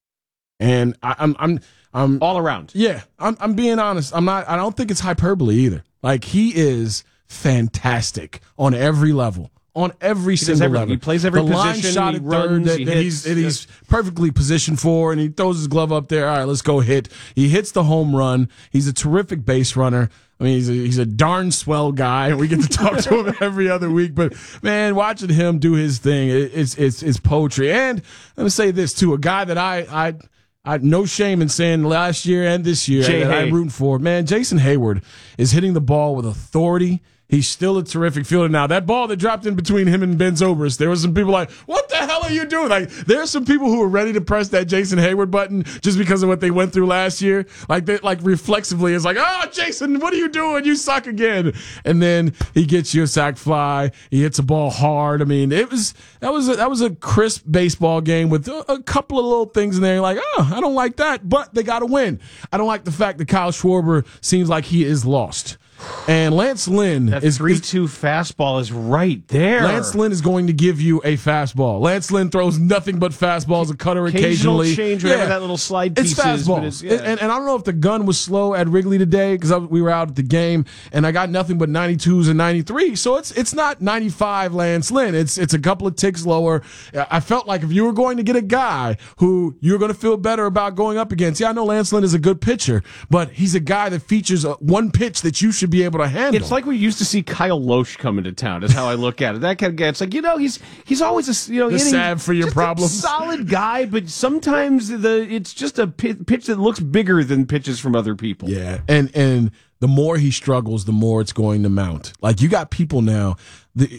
[SPEAKER 25] And I, I'm I'm I'm
[SPEAKER 24] all around.
[SPEAKER 25] Yeah, I'm I'm being honest. I'm not. I don't think it's hyperbole either. Like, he is fantastic on every level. On every
[SPEAKER 24] does
[SPEAKER 25] single
[SPEAKER 24] every-
[SPEAKER 25] level.
[SPEAKER 24] he plays every
[SPEAKER 25] the line
[SPEAKER 24] position,
[SPEAKER 25] shot
[SPEAKER 24] he
[SPEAKER 25] at third
[SPEAKER 24] runs,
[SPEAKER 25] that,
[SPEAKER 24] he
[SPEAKER 25] that
[SPEAKER 24] hits,
[SPEAKER 25] he's, that he's perfectly positioned for, and he throws his glove up there. All right, let's go hit. He hits the home run. He's a terrific base runner. I mean, he's a, he's a darn swell guy. We get to talk to him every other week. But, man, watching him do his thing, it, it's it's it's poetry. And let me say this, too. A guy that I I I no shame in saying last year and this year
[SPEAKER 24] Jay
[SPEAKER 25] that
[SPEAKER 24] Hay.
[SPEAKER 25] I'm rooting for. Man, Jason Hayward is hitting the ball with authority. He's still a terrific fielder. Now, that ball that dropped in between him and Ben Zobrist, there were some people like, what the hell are you doing? Like, there's some people who are ready to press that Jason Hayward button just because of what they went through last year. Like, they, like reflexively, it's like, oh, Jason, what are you doing? You suck again. And then he gets you a sac fly. He hits a ball hard. I mean, it was that was a, that was a crisp baseball game with a, a couple of little things in there. You're like, oh, I don't like that, but they got to win. I don't like the fact that Kyle Schwarber seems like he is lost. And Lance Lynn
[SPEAKER 24] That
[SPEAKER 25] is
[SPEAKER 24] three two fastball is right there.
[SPEAKER 25] Lance Lynn is going to give you a fastball. Lance Lynn throws nothing but fastballs, a cutter
[SPEAKER 24] Occasional
[SPEAKER 25] occasionally.
[SPEAKER 24] change, whatever that little slide
[SPEAKER 25] It's
[SPEAKER 24] piece is, but
[SPEAKER 25] fastballs.
[SPEAKER 24] it's- yeah.
[SPEAKER 25] and, and I don't know if the gun was slow at Wrigley today because we were out at the game, and I got nothing but ninety-twos and ninety-three. So it's it's not ninety-five Lance Lynn. It's it's a couple of ticks lower. I felt like if you were going to get a guy who you're going to feel better about going up against, yeah, I know Lance Lynn is a good pitcher, but he's a guy that features a, one pitch that you should be able to handle.
[SPEAKER 24] It's like we used to see Kyle Loesch come into town. Is how I look at it. That kind of guy. It's like, you know, he's he's always a you know
[SPEAKER 25] The
[SPEAKER 24] inning-
[SPEAKER 25] salve for your
[SPEAKER 24] just a
[SPEAKER 25] problems.
[SPEAKER 24] solid guy, but sometimes the it's just a pi- pitch that looks bigger than pitches from other people.
[SPEAKER 25] Yeah, and and the more he struggles, the more it's going to mount. Like, you got people now, the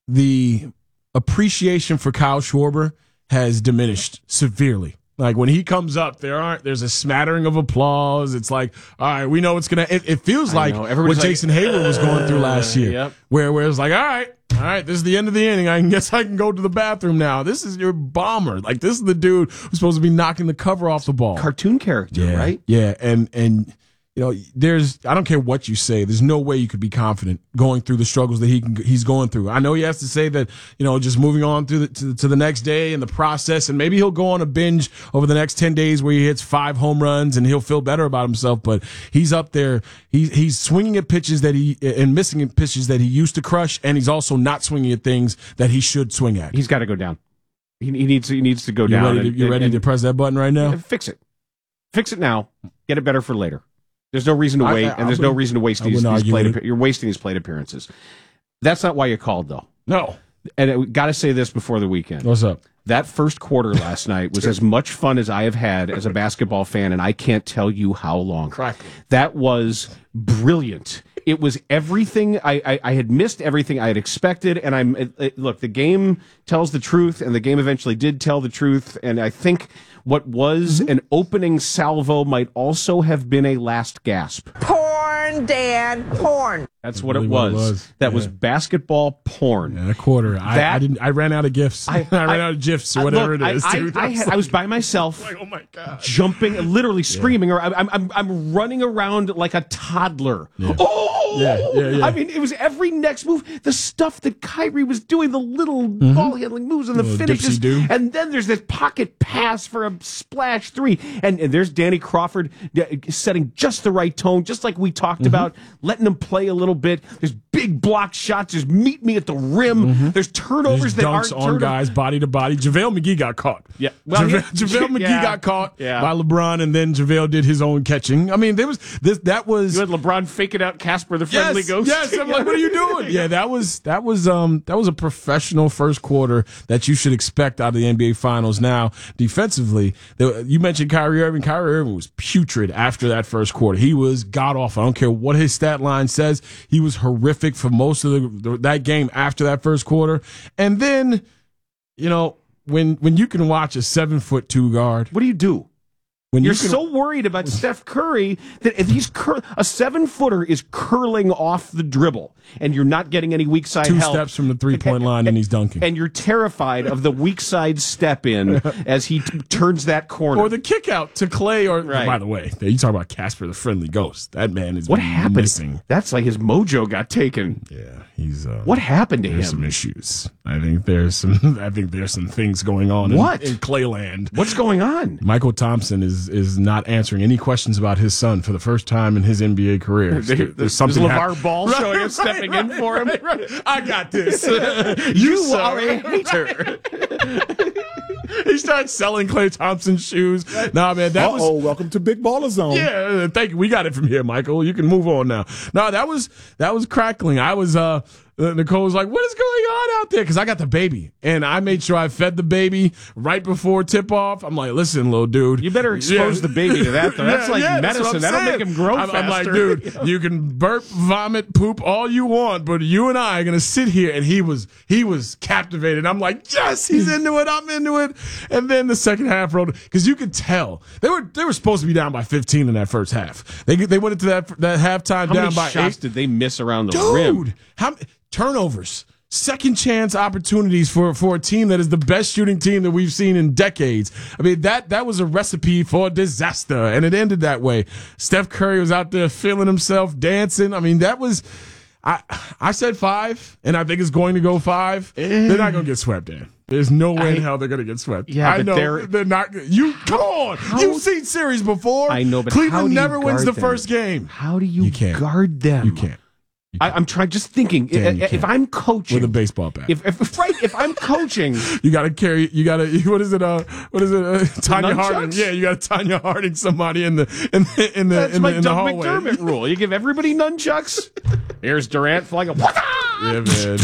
[SPEAKER 25] the appreciation for Kyle Schwarber has diminished severely. Like, when he comes up, there aren't there's a smattering of applause. It's like, all right, we know it's gonna. It, it feels
[SPEAKER 24] I
[SPEAKER 25] like
[SPEAKER 24] know.
[SPEAKER 25] what
[SPEAKER 24] Everybody's like,
[SPEAKER 25] Jason Hayward was going through last year,
[SPEAKER 24] Yep.
[SPEAKER 25] where where it's like, all right, all right, this is the end of the inning. I can guess I can go to the bathroom now. This is your bomber. Like, this is the dude who's supposed to be knocking the cover off the ball.
[SPEAKER 24] Cartoon character,
[SPEAKER 25] Yeah,
[SPEAKER 24] right?
[SPEAKER 25] Yeah, and and you know, there's, I don't care what you say, there's no way you could be confident going through the struggles that he can, he's going through. I know he has to say that, you know, just moving on through the, to, to the next day and the process, and maybe he'll go on a binge over the next ten days where he hits five home runs and he'll feel better about himself, but he's up there. He's, he's swinging at pitches that he, and missing at pitches that he used to crush, and he's also not swinging at things that he should swing at.
[SPEAKER 24] He's got to go down. He, he needs to, he needs to go
[SPEAKER 25] you
[SPEAKER 24] down.
[SPEAKER 25] Ready to,
[SPEAKER 24] and,
[SPEAKER 25] you
[SPEAKER 24] and,
[SPEAKER 25] ready
[SPEAKER 24] and,
[SPEAKER 25] to press that button right now?
[SPEAKER 24] Fix it. Fix it now. Get it better for later. There's no reason to wait, I, I, and there's no reason to waste these, these plate. You're wasting these plate appearances. That's not why you called, though.
[SPEAKER 25] No.
[SPEAKER 24] And we got to say this before the weekend.
[SPEAKER 25] What's up?
[SPEAKER 24] That first quarter last night was as much fun as I have had as a basketball fan, and I can't tell you how long.
[SPEAKER 25] Crack.
[SPEAKER 24] That was brilliant. It was everything I, I, I had missed, everything I had expected, and I'm it, it, look. The game tells the truth, and the game eventually did tell the truth. And I think what was mm-hmm. an opening salvo might also have been a last gasp.
[SPEAKER 14] Porn, Dan, porn.
[SPEAKER 24] That's what it was. What it was. That yeah. was basketball porn.
[SPEAKER 25] Yeah, a quarter. I,
[SPEAKER 24] that,
[SPEAKER 25] I didn't. I ran out of gifs. I, I ran I, out of gifs or whatever
[SPEAKER 24] look,
[SPEAKER 25] it is.
[SPEAKER 24] I,
[SPEAKER 25] dude.
[SPEAKER 24] I, I, had, I was by myself.
[SPEAKER 25] Like, oh my god!
[SPEAKER 24] Jumping, literally screaming, yeah. or I'm, I'm, I'm running around like a toddler.
[SPEAKER 25] Yeah.
[SPEAKER 24] Oh,
[SPEAKER 25] yeah, yeah, yeah.
[SPEAKER 24] I mean, it was every next move. The stuff that Kyrie was doing, the little mm-hmm. ball handling moves and the finishes, and then there's this pocket pass for a splash three, and, and there's Danny Crawford setting just the right tone, just like we talked mm-hmm. about, letting him play a little bit. There's big block shots. There's meet me at the rim. Mm-hmm. There's turnovers
[SPEAKER 25] There's
[SPEAKER 24] that
[SPEAKER 25] dunks
[SPEAKER 24] aren't
[SPEAKER 25] on
[SPEAKER 24] turnovers.
[SPEAKER 25] guys, body to body. JaVale McGee got caught.
[SPEAKER 24] Yeah, well,
[SPEAKER 25] JaVale,
[SPEAKER 24] yeah.
[SPEAKER 25] JaVale McGee
[SPEAKER 24] yeah.
[SPEAKER 25] got caught
[SPEAKER 24] yeah.
[SPEAKER 25] by LeBron, and then JaVale did his own catching. I mean, there was this. That was
[SPEAKER 24] you had LeBron faking out Casper the Friendly
[SPEAKER 25] yes,
[SPEAKER 24] Ghost.
[SPEAKER 25] Yes, I'm like, what are you doing? Yeah, that was that was um that was a professional first quarter that you should expect out of the N B A Finals. Now, defensively, there, you mentioned Kyrie Irving. Kyrie Irving was putrid after that first quarter. He was god awful. I don't care what his stat line says. He was horrific for most of the, the that game after that first quarter. And then, you know, when when you can watch a seven foot two guard,
[SPEAKER 24] what do you do?
[SPEAKER 25] When
[SPEAKER 24] You're
[SPEAKER 25] you can,
[SPEAKER 24] so worried about Steph Curry that if he's cur- a seven footer is curling off the dribble, and you're not getting any weak side
[SPEAKER 25] two
[SPEAKER 24] help.
[SPEAKER 25] steps from the three point
[SPEAKER 24] and,
[SPEAKER 25] line, and, and he's dunking.
[SPEAKER 24] And you're terrified of the weak side step in as he t- turns that corner,
[SPEAKER 25] or the kick out to Clay. Or
[SPEAKER 24] right.
[SPEAKER 25] by the way, you talk about Casper the Friendly Ghost. That man is
[SPEAKER 24] what happened?
[SPEAKER 25] Missing.
[SPEAKER 24] That's like his mojo got taken.
[SPEAKER 25] Yeah, he's. Uh,
[SPEAKER 24] what happened to
[SPEAKER 25] there's
[SPEAKER 24] him?
[SPEAKER 25] Some issues. I think there's some. I think there's some things going on.
[SPEAKER 24] What
[SPEAKER 25] in, in Clayland?
[SPEAKER 24] What's going on?
[SPEAKER 25] Michael Thompson is is not answering any questions about his son for the first time in his N B A career.
[SPEAKER 24] There,
[SPEAKER 25] there's,
[SPEAKER 24] there's
[SPEAKER 25] something.
[SPEAKER 24] LeVar
[SPEAKER 25] happened.
[SPEAKER 24] Ball
[SPEAKER 25] right,
[SPEAKER 24] showing him
[SPEAKER 25] right,
[SPEAKER 24] stepping
[SPEAKER 25] right,
[SPEAKER 24] in for him.
[SPEAKER 25] Right, right. I got this.
[SPEAKER 24] you
[SPEAKER 25] you
[SPEAKER 24] are a hater.
[SPEAKER 25] He started selling Klay Thompson shoes. Nah, man, that
[SPEAKER 15] Uh-oh,
[SPEAKER 25] was.
[SPEAKER 15] Oh, welcome to Big Baller Zone.
[SPEAKER 25] Yeah, thank you. We got it from here, Michael. You can move on now. No, that was that was crackling. I was. uh Nicole was like, what is going on out there? Because I got the baby, and I made sure I fed the baby right before tip-off. I'm like, listen, little dude.
[SPEAKER 24] You better expose
[SPEAKER 25] yeah.
[SPEAKER 24] the baby to that, though. That's
[SPEAKER 25] yeah,
[SPEAKER 24] like
[SPEAKER 25] yeah,
[SPEAKER 24] medicine.
[SPEAKER 25] That's
[SPEAKER 24] That'll make him grow
[SPEAKER 25] I'm,
[SPEAKER 24] faster.
[SPEAKER 25] I'm like, dude, you, know? You can burp, vomit, poop all you want, but you and I are going to sit here. And he was he was captivated. I'm like, yes, he's into it. I'm into it. And then the second half rolled, because you could tell. They were they were supposed to be down by fifteen in that first half. They they went into that, that halftime
[SPEAKER 24] how
[SPEAKER 25] down
[SPEAKER 24] many
[SPEAKER 25] by
[SPEAKER 24] shots
[SPEAKER 25] eight.
[SPEAKER 24] did they miss around the
[SPEAKER 25] dude,
[SPEAKER 24] rim?
[SPEAKER 25] Dude, how turnovers. Second chance opportunities for, for a team that is the best shooting team that we've seen in decades. I mean, that, that was a recipe for disaster, and it ended that way. Steph Curry was out there feeling himself, dancing. I mean, that was, I I said five, and I think it's going to go five. They're not going to get swept, Dan. There's no way I, in hell they're going to get swept.
[SPEAKER 24] Yeah,
[SPEAKER 25] I
[SPEAKER 24] but
[SPEAKER 25] know
[SPEAKER 24] they're,
[SPEAKER 25] they're not. You come on,
[SPEAKER 24] how,
[SPEAKER 25] you've seen series before.
[SPEAKER 24] I know, but
[SPEAKER 25] Cleveland
[SPEAKER 24] how do you
[SPEAKER 25] never wins the
[SPEAKER 24] them?
[SPEAKER 25] first game.
[SPEAKER 24] How do you,
[SPEAKER 25] you can't.
[SPEAKER 24] guard them?
[SPEAKER 25] You can't.
[SPEAKER 24] I, I'm trying, just thinking.
[SPEAKER 25] Dan,
[SPEAKER 24] if, if I'm coaching
[SPEAKER 25] with a baseball bat,
[SPEAKER 24] if, if right, if I'm coaching,
[SPEAKER 25] you got to carry. You got to. What is it? Uh, what is it? Uh, Tanya Harding. Yeah, you got to Tanya Harding somebody in the in the in the
[SPEAKER 24] That's
[SPEAKER 25] in
[SPEAKER 24] my
[SPEAKER 25] the, in the
[SPEAKER 24] Doug
[SPEAKER 25] hallway.
[SPEAKER 24] McDermott rule. You give everybody nunchucks. Here's Durant flying a.
[SPEAKER 25] Yeah, man.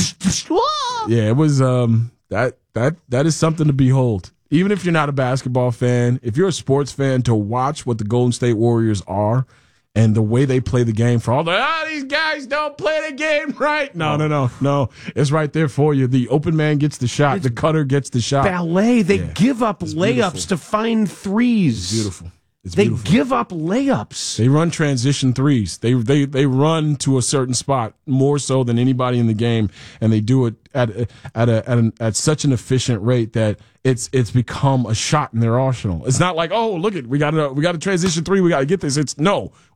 [SPEAKER 25] Yeah, it was um that that that is something to behold. Even if you're not a basketball fan, if you're a sports fan, to watch what the Golden State Warriors are. And the way they play the game, for all the, ah, these guys don't play the game right. No, no, no, no. It's right there for you. The open man gets the shot. It's the cutter gets the shot.
[SPEAKER 24] Ballet. They
[SPEAKER 25] yeah.
[SPEAKER 24] give up
[SPEAKER 25] it's
[SPEAKER 24] layups
[SPEAKER 25] beautiful.
[SPEAKER 24] to find threes.
[SPEAKER 25] It's beautiful. It's
[SPEAKER 24] they
[SPEAKER 25] beautiful.
[SPEAKER 24] give up layups.
[SPEAKER 25] They run transition threes. They they they run to a certain spot more so than anybody in the game, and they do it at at a, at, an, at such an efficient rate that it's it's become a shot in their arsenal. It's not like, oh, look it, we got a we got a transition three, we got to get this. It's no.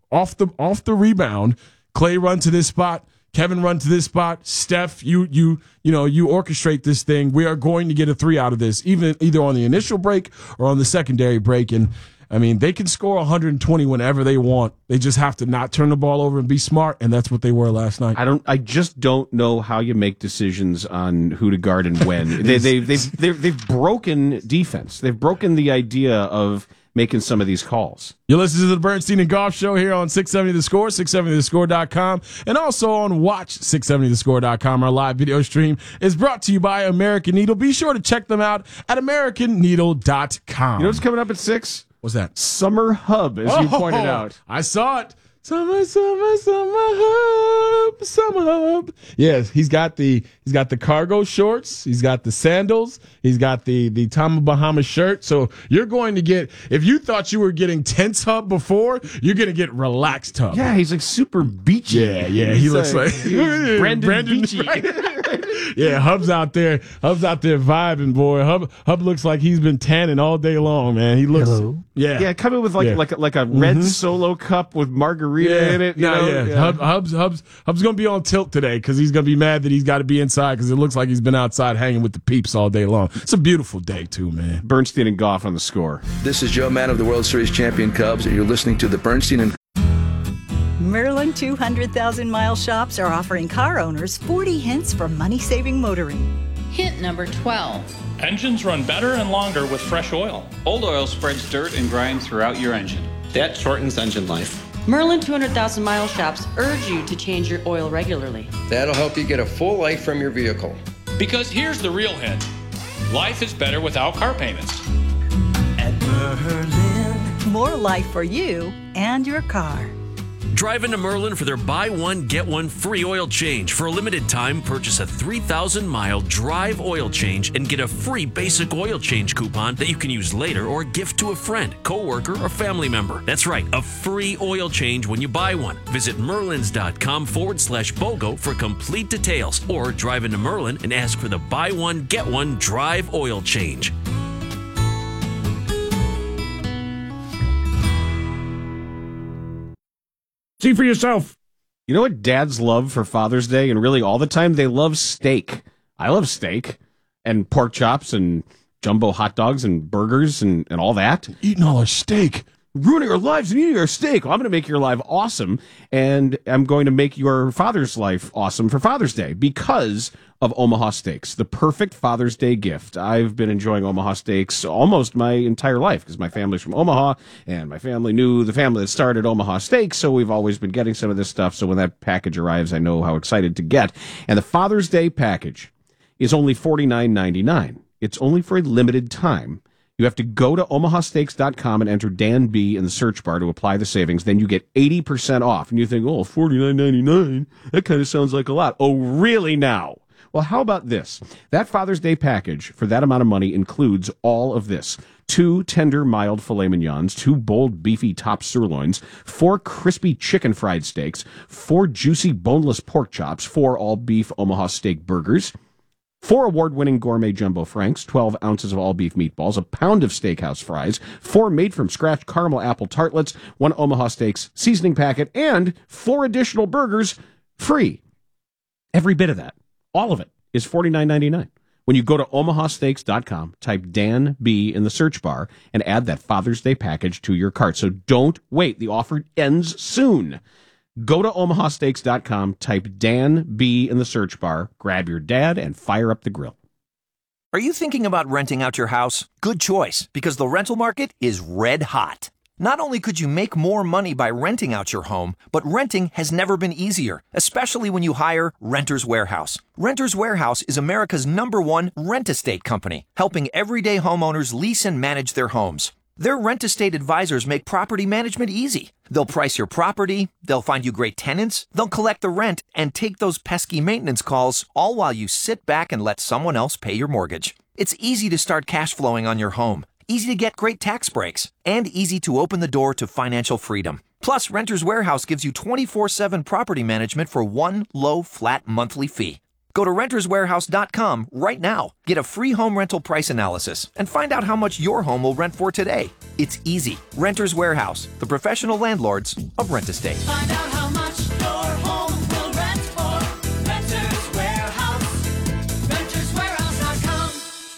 [SPEAKER 25] off the off the rebound. Clay run to this spot. Kevin run to this spot. Steph, you you you know you orchestrate this thing. We are going to get a three out of this, even either on the initial break or on the secondary break. And I mean, they can score one hundred twenty whenever they want. They just have to not turn the ball over and be smart, and that's what they were last night.
[SPEAKER 24] I don't. I just don't know how you make decisions on who to guard and when. they they they've they've, they've broken defense. They've broken the idea of making some of these calls.
[SPEAKER 25] You're listening to the Bernstein and Goff Show here on six seventy The Score, six seventy the score dot com, and also on watch six seventy the score dot com. Our live video stream is brought to you by American Needle. Be sure to check them out at american needle dot com.
[SPEAKER 24] You know what's coming up at six?
[SPEAKER 25] What's that?
[SPEAKER 24] Summer Hub, as
[SPEAKER 25] oh,
[SPEAKER 24] you pointed out.
[SPEAKER 25] I saw it. Summer, summer, summer hub, summer hub. Yes, he's got the he's got the cargo shorts, he's got the sandals, he's got the the Tommy Bahama shirt. So you're going to get, if you thought you were getting tense hub before, you're going to get relaxed hub.
[SPEAKER 24] Yeah, he's like super beachy.
[SPEAKER 25] Yeah, yeah, he
[SPEAKER 24] he's
[SPEAKER 25] looks like,
[SPEAKER 24] like Brandon,
[SPEAKER 25] Brandon
[SPEAKER 24] Beachy.
[SPEAKER 25] Right. Yeah, Hub's out there. Hub's out there vibing, boy. Hub Hub looks like he's been tanning all day long, man. He looks.
[SPEAKER 9] Hello.
[SPEAKER 25] Yeah,
[SPEAKER 24] Yeah, come in with like
[SPEAKER 25] Yeah.
[SPEAKER 24] like a, like a red
[SPEAKER 25] Mhm.
[SPEAKER 24] Solo cup with margarita
[SPEAKER 25] yeah,
[SPEAKER 24] in it. You
[SPEAKER 25] yeah,
[SPEAKER 24] know?
[SPEAKER 25] yeah. Hub, Hub's Hub's Hub's gonna be on tilt today because he's gonna be mad that he's got to be inside because it looks like he's been outside hanging with the peeps all day long. It's a beautiful day too, man.
[SPEAKER 24] Bernstein and Goff on the Score.
[SPEAKER 15] This is Joe Mann of the World Series champion Cubs, and you're listening to the Bernstein and
[SPEAKER 16] Merlin two hundred thousand mile shops are offering car owners forty hints for money-saving motoring.
[SPEAKER 17] Hint number twelve.
[SPEAKER 18] Engines run better and longer with fresh oil.
[SPEAKER 19] Old oil spreads dirt and grime throughout your engine. That shortens engine life.
[SPEAKER 17] Merlin two hundred thousand mile shops urge you to change your oil regularly.
[SPEAKER 26] That'll help you get a full life from your vehicle.
[SPEAKER 18] Because here's the real hint. Life is better without car payments.
[SPEAKER 16] At Merlin, more life for you and your car.
[SPEAKER 7] Drive into Merlin for their buy one, get one free oil change. For a limited time, purchase a three thousand mile drive oil change and get a free basic oil change coupon that you can use later or gift to a friend, coworker, or family member. That's right, a free oil change when you buy one. Visit merlins.com forward slash BOGO for complete details or drive into Merlin and ask for the buy one, get one drive oil change.
[SPEAKER 24] See for yourself. You know what dads love for Father's Day and really all the time? They love steak. I love steak and pork chops and jumbo hot dogs and burgers and, and all that.
[SPEAKER 25] Eating all our steak.
[SPEAKER 24] Ruining our lives and eating our steak. Well, I'm going to make your life awesome, and I'm going to make your father's life awesome for Father's Day because of Omaha Steaks, the perfect Father's Day gift. I've been enjoying Omaha Steaks almost my entire life because my family's from Omaha, and my family knew the family that started Omaha Steaks, so we've always been getting some of this stuff. So when that package arrives, I know how excited to get. And the Father's Day package is only forty-nine ninety-nine. It's only for a limited time. You have to go to omaha steaks dot com and enter Dan B in the search bar to apply the savings. Then you get eighty percent off. And you think, oh, forty-nine ninety-nine, that kind of sounds like a lot. Oh, really now? Well, how about this? That Father's Day package for that amount of money includes all of this. Two tender, mild filet mignons, two bold, beefy top sirloins, four crispy chicken fried steaks, four juicy boneless pork chops, four all-beef Omaha steak burgers, four award-winning gourmet jumbo franks, twelve ounces of all-beef meatballs, a pound of steakhouse fries, four made-from-scratch caramel apple tartlets, one Omaha Steaks seasoning packet, and four additional burgers free. Every bit of that, all of it, is forty-nine ninety-nine. When you go to omaha steaks dot com, type Dan B in the search bar, and add that Father's Day package to your cart. So don't wait. The offer ends soon. Go to omaha steaks dot com, type Dan B in the search bar, grab your dad, and fire up the grill.
[SPEAKER 4] Are you thinking about renting out your house? Good choice, because the rental market is red hot. Not only could you make more money by renting out your home, but renting has never been easier, especially when you hire Renters Warehouse. Renters Warehouse is America's number one rent-estate company, helping everyday homeowners lease and manage their homes. Their rent-estate advisors make property management easy. They'll price your property, they'll find you great tenants, they'll collect the rent, and take those pesky maintenance calls, all while you sit back and let someone else pay your mortgage. It's easy to start cash flowing on your home, easy to get great tax breaks, and easy to open the door to financial freedom. Plus, Renters Warehouse gives you twenty-four seven property management for one low, flat monthly fee. Go to renters warehouse dot com right now. Get a free home rental price analysis and find out how much your home will rent for today. It's easy. Renters Warehouse, the professional landlords of Rent Estate.
[SPEAKER 1] Find out how much your home will rent for. Renters Warehouse. renters warehouse dot com.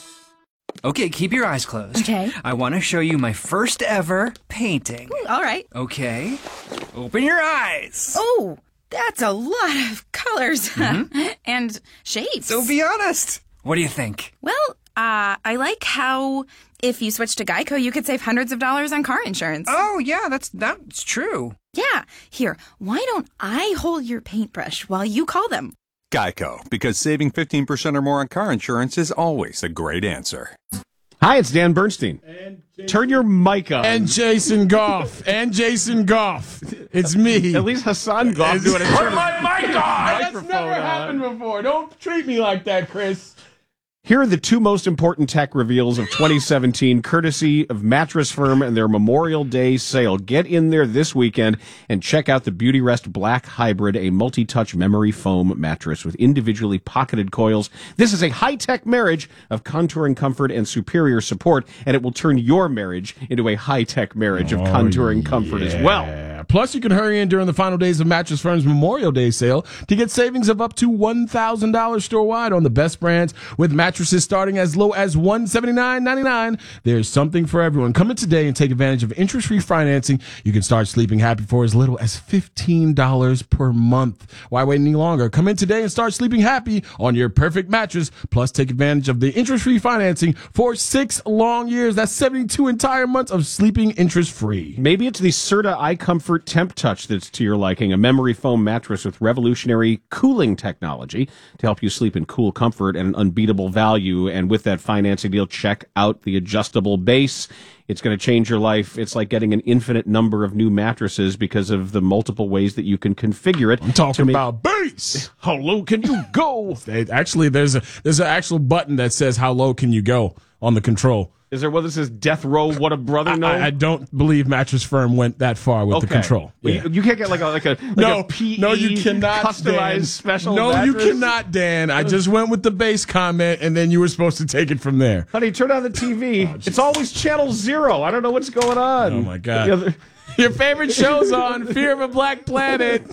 [SPEAKER 5] Okay, keep your eyes closed.
[SPEAKER 12] Okay.
[SPEAKER 5] I want to show you my first ever painting.
[SPEAKER 12] Ooh, all right.
[SPEAKER 5] Okay. Open your eyes.
[SPEAKER 12] Oh, that's a lot of colors mm-hmm. and shapes.
[SPEAKER 5] So be honest. What do you think?
[SPEAKER 12] Well, uh, I like how if you switch to Geico, you could save hundreds of dollars on car insurance.
[SPEAKER 5] Oh, yeah, that's that's true.
[SPEAKER 12] Yeah. Here, why don't I hold your paintbrush while you call them?
[SPEAKER 20] Geico, because saving fifteen percent or more on car insurance is always a great answer.
[SPEAKER 24] Hi, it's Dan Bernstein. Turn your mic on.
[SPEAKER 25] And Jason Goff. and Jason Goff. It's me.
[SPEAKER 24] At least Hassan Goff doing it.
[SPEAKER 25] Turn my mic on! That's never
[SPEAKER 24] on.
[SPEAKER 25] happened before. Don't treat me like that, Chris.
[SPEAKER 24] Here are the two most important tech reveals of twenty seventeen, courtesy of Mattress Firm and their Memorial Day sale. Get in there this weekend and check out the Beautyrest Black Hybrid, a multi-touch memory foam mattress with individually pocketed coils. This is a high-tech marriage of contouring comfort and superior support, and it will turn your marriage into a high-tech marriage of contouring oh, yeah. comfort as well.
[SPEAKER 25] Plus, you can hurry in during the final days of Mattress Firm's Memorial Day sale to get savings of up to one thousand dollars store-wide on the best brands with mattresses starting as low as one hundred seventy-nine ninety-nine. There's something for everyone. Come in today and take advantage of interest-free financing. You can start sleeping happy for as little as fifteen dollars per month. Why wait any longer? Come in today and start sleeping happy on your perfect mattress. Plus, take advantage of the interest-free financing for six long years. That's seventy-two entire months of sleeping interest-free.
[SPEAKER 24] Maybe it's the Serta iComfort Temp Touch that's to your liking, a memory foam mattress with revolutionary cooling technology to help you sleep in cool comfort and an unbeatable value. And with that financing deal, check out the adjustable base. It's going to change your life. It's like getting an infinite number of new mattresses because of the multiple ways that you can configure it.
[SPEAKER 25] I'm talking
[SPEAKER 24] make...
[SPEAKER 25] about base.
[SPEAKER 24] How low can you go?
[SPEAKER 25] Actually, there's a there's an actual button that says how low can you go on the control.
[SPEAKER 24] Is there one that says Death Row, What a Brother? No,
[SPEAKER 25] I, I don't believe Mattress Firm went that far with
[SPEAKER 24] okay.
[SPEAKER 25] the control.
[SPEAKER 24] Yeah. You, you can't get like a like a like
[SPEAKER 25] no,
[SPEAKER 24] a P E
[SPEAKER 25] no, you cannot,
[SPEAKER 24] customized
[SPEAKER 25] Dan.
[SPEAKER 24] special.
[SPEAKER 25] No,
[SPEAKER 24] mattress?
[SPEAKER 25] you cannot, Dan. I just went with the base comment, and then you were supposed to take it from there.
[SPEAKER 24] Honey, turn on the T V. Oh, it's always channel zero. I don't know what's going on.
[SPEAKER 25] Oh my God! Other... Your favorite show's on Fear of a Black Planet.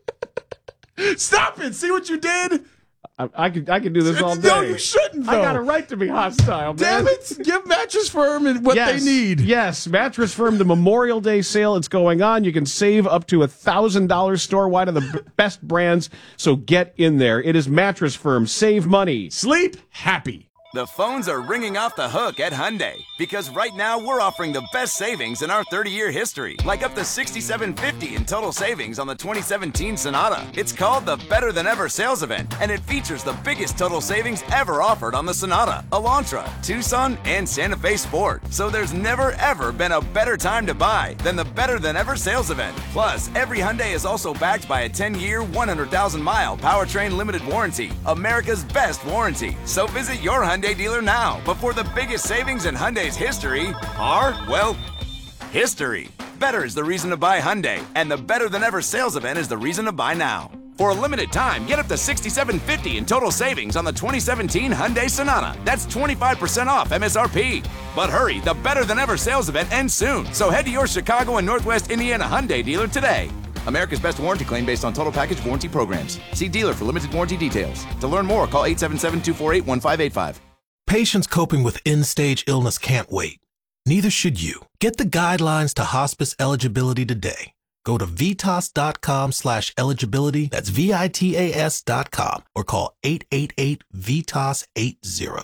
[SPEAKER 25] Stop it! See what you did?
[SPEAKER 24] I, I could I could do this all day.
[SPEAKER 25] No, you shouldn't, though.
[SPEAKER 24] I got a right to be hostile, man.
[SPEAKER 25] Damn it! Give Mattress Firm what
[SPEAKER 24] yes,
[SPEAKER 25] they need.
[SPEAKER 24] Yes, Mattress Firm, the Memorial Day sale, it's going on. You can save up to one thousand dollars store-wide on the b- best brands, so get in there. It is Mattress Firm. Save money.
[SPEAKER 25] Sleep happy.
[SPEAKER 22] The phones are ringing off the hook at Hyundai because right now we're offering the best savings in our thirty-year history, like up to sixty-seven fifty in total savings on the twenty seventeen Sonata. It's called the Better Than Ever sales event, and it features the biggest total savings ever offered on the Sonata, Elantra, Tucson, and Santa Fe Sport. So there's never ever been a better time to buy than the Better Than Ever sales event. Plus, every Hyundai is also backed by a ten-year, one hundred thousand mile powertrain limited warranty, America's best warranty. So visit your Hyundai dealer now before the biggest savings in Hyundai's history are, well, history. Better is the reason to buy Hyundai, and the Better Than Ever sales event is the reason to buy now. For a limited time, get up to sixty-seven fifty in total savings on the twenty seventeen Hyundai Sonata. That's twenty-five percent off M S R P. But hurry, the Better Than Ever sales event ends soon, so head to your Chicago and Northwest Indiana Hyundai dealer today. America's best warranty claim based on total package warranty programs. See dealer for limited warranty details. To learn more, call eight seven seven, two four eight, one five eight five.
[SPEAKER 23] Patients coping with end-stage illness can't wait. Neither should you. Get the guidelines to hospice eligibility today. Go to vitas.com slash eligibility. That's V I T A S dot com or call eight eight eight, V I T A S eighty.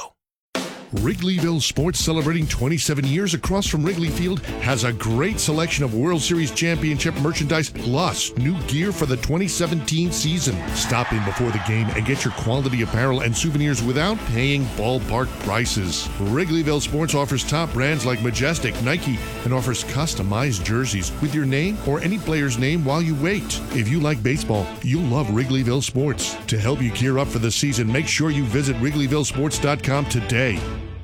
[SPEAKER 27] Wrigleyville Sports, celebrating twenty-seven years across from Wrigley Field, has a great selection of World Series championship merchandise plus new gear for the twenty seventeen season. Stop in before the game and get your quality apparel and souvenirs without paying ballpark prices. Wrigleyville Sports offers top brands like Majestic, Nike, and offers customized jerseys with your name or any player's name while you wait. If you like baseball, you'll love Wrigleyville Sports. To help you gear up for the season, make sure you visit Wrigleyville Sports dot com today.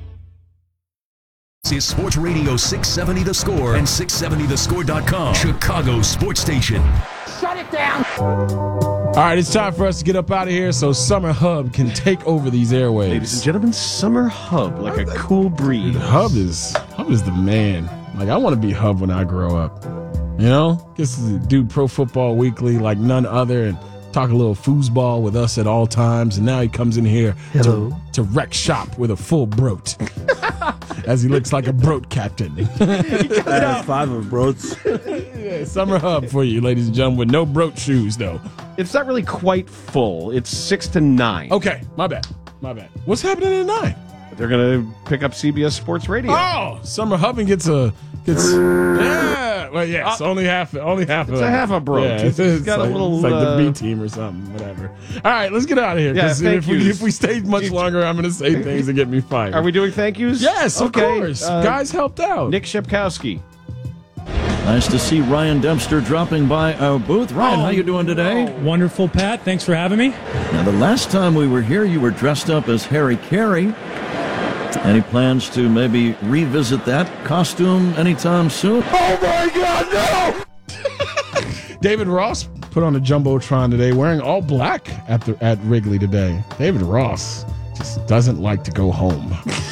[SPEAKER 11] This is Sports Radio six seventy The Score and six seventy the score dot com, Chicago's sports station.
[SPEAKER 1] Shut it down!
[SPEAKER 25] All right, it's time for us to get up out of here so Summer Hub can take over these airwaves.
[SPEAKER 24] Ladies and gentlemen, Summer Hub, like a cool breeze.
[SPEAKER 25] Dude, Hub is Hub is the man. Like, I want to be Hub when I grow up. You know? Gets to do Pro Football Weekly like none other and talk a little foosball with us at all times. And now he comes in here to, to wreck shop with a full broat. As he looks like a broat captain.
[SPEAKER 2] uh, five of broats.
[SPEAKER 25] Yeah, Summer Hub for you, ladies and gentlemen, with no broat shoes, though.
[SPEAKER 24] It's not really quite full. It's six to nine.
[SPEAKER 25] Okay, my bad. My bad. What's happening at nine?
[SPEAKER 24] They're going to pick up C B S Sports Radio.
[SPEAKER 25] Oh, Summer Hubbin gets a gets yeah. Well, yes, uh, only half. Only half.
[SPEAKER 24] It's
[SPEAKER 25] of,
[SPEAKER 24] a half a broach.
[SPEAKER 25] Yeah,
[SPEAKER 24] it's,
[SPEAKER 25] it's,
[SPEAKER 24] it's got
[SPEAKER 25] like,
[SPEAKER 24] a little.
[SPEAKER 25] It's like
[SPEAKER 24] uh,
[SPEAKER 25] the B team or something. Whatever. All right, let's get out of here.
[SPEAKER 24] Yeah,
[SPEAKER 25] Because
[SPEAKER 24] thank
[SPEAKER 25] if we
[SPEAKER 24] yous.
[SPEAKER 25] if we stay much longer, I'm going to say things that get me fired.
[SPEAKER 24] Are we doing thank yous?
[SPEAKER 25] Yes,
[SPEAKER 24] okay.
[SPEAKER 25] of course.
[SPEAKER 24] Uh,
[SPEAKER 25] Guys helped out.
[SPEAKER 24] Nick Shepkowski.
[SPEAKER 3] Nice to see Ryan Dempster dropping by our booth. Ryan,
[SPEAKER 6] oh,
[SPEAKER 3] how you doing today?
[SPEAKER 6] Oh, wonderful, Pat. Thanks for having me.
[SPEAKER 3] Now, the last time we were here, you were dressed up as Harry Carey. Any plans to maybe revisit that costume anytime soon?
[SPEAKER 25] Oh, my God, no! David Ross put on the Jumbotron today wearing all black at the at Wrigley today. David Ross just doesn't like to go home.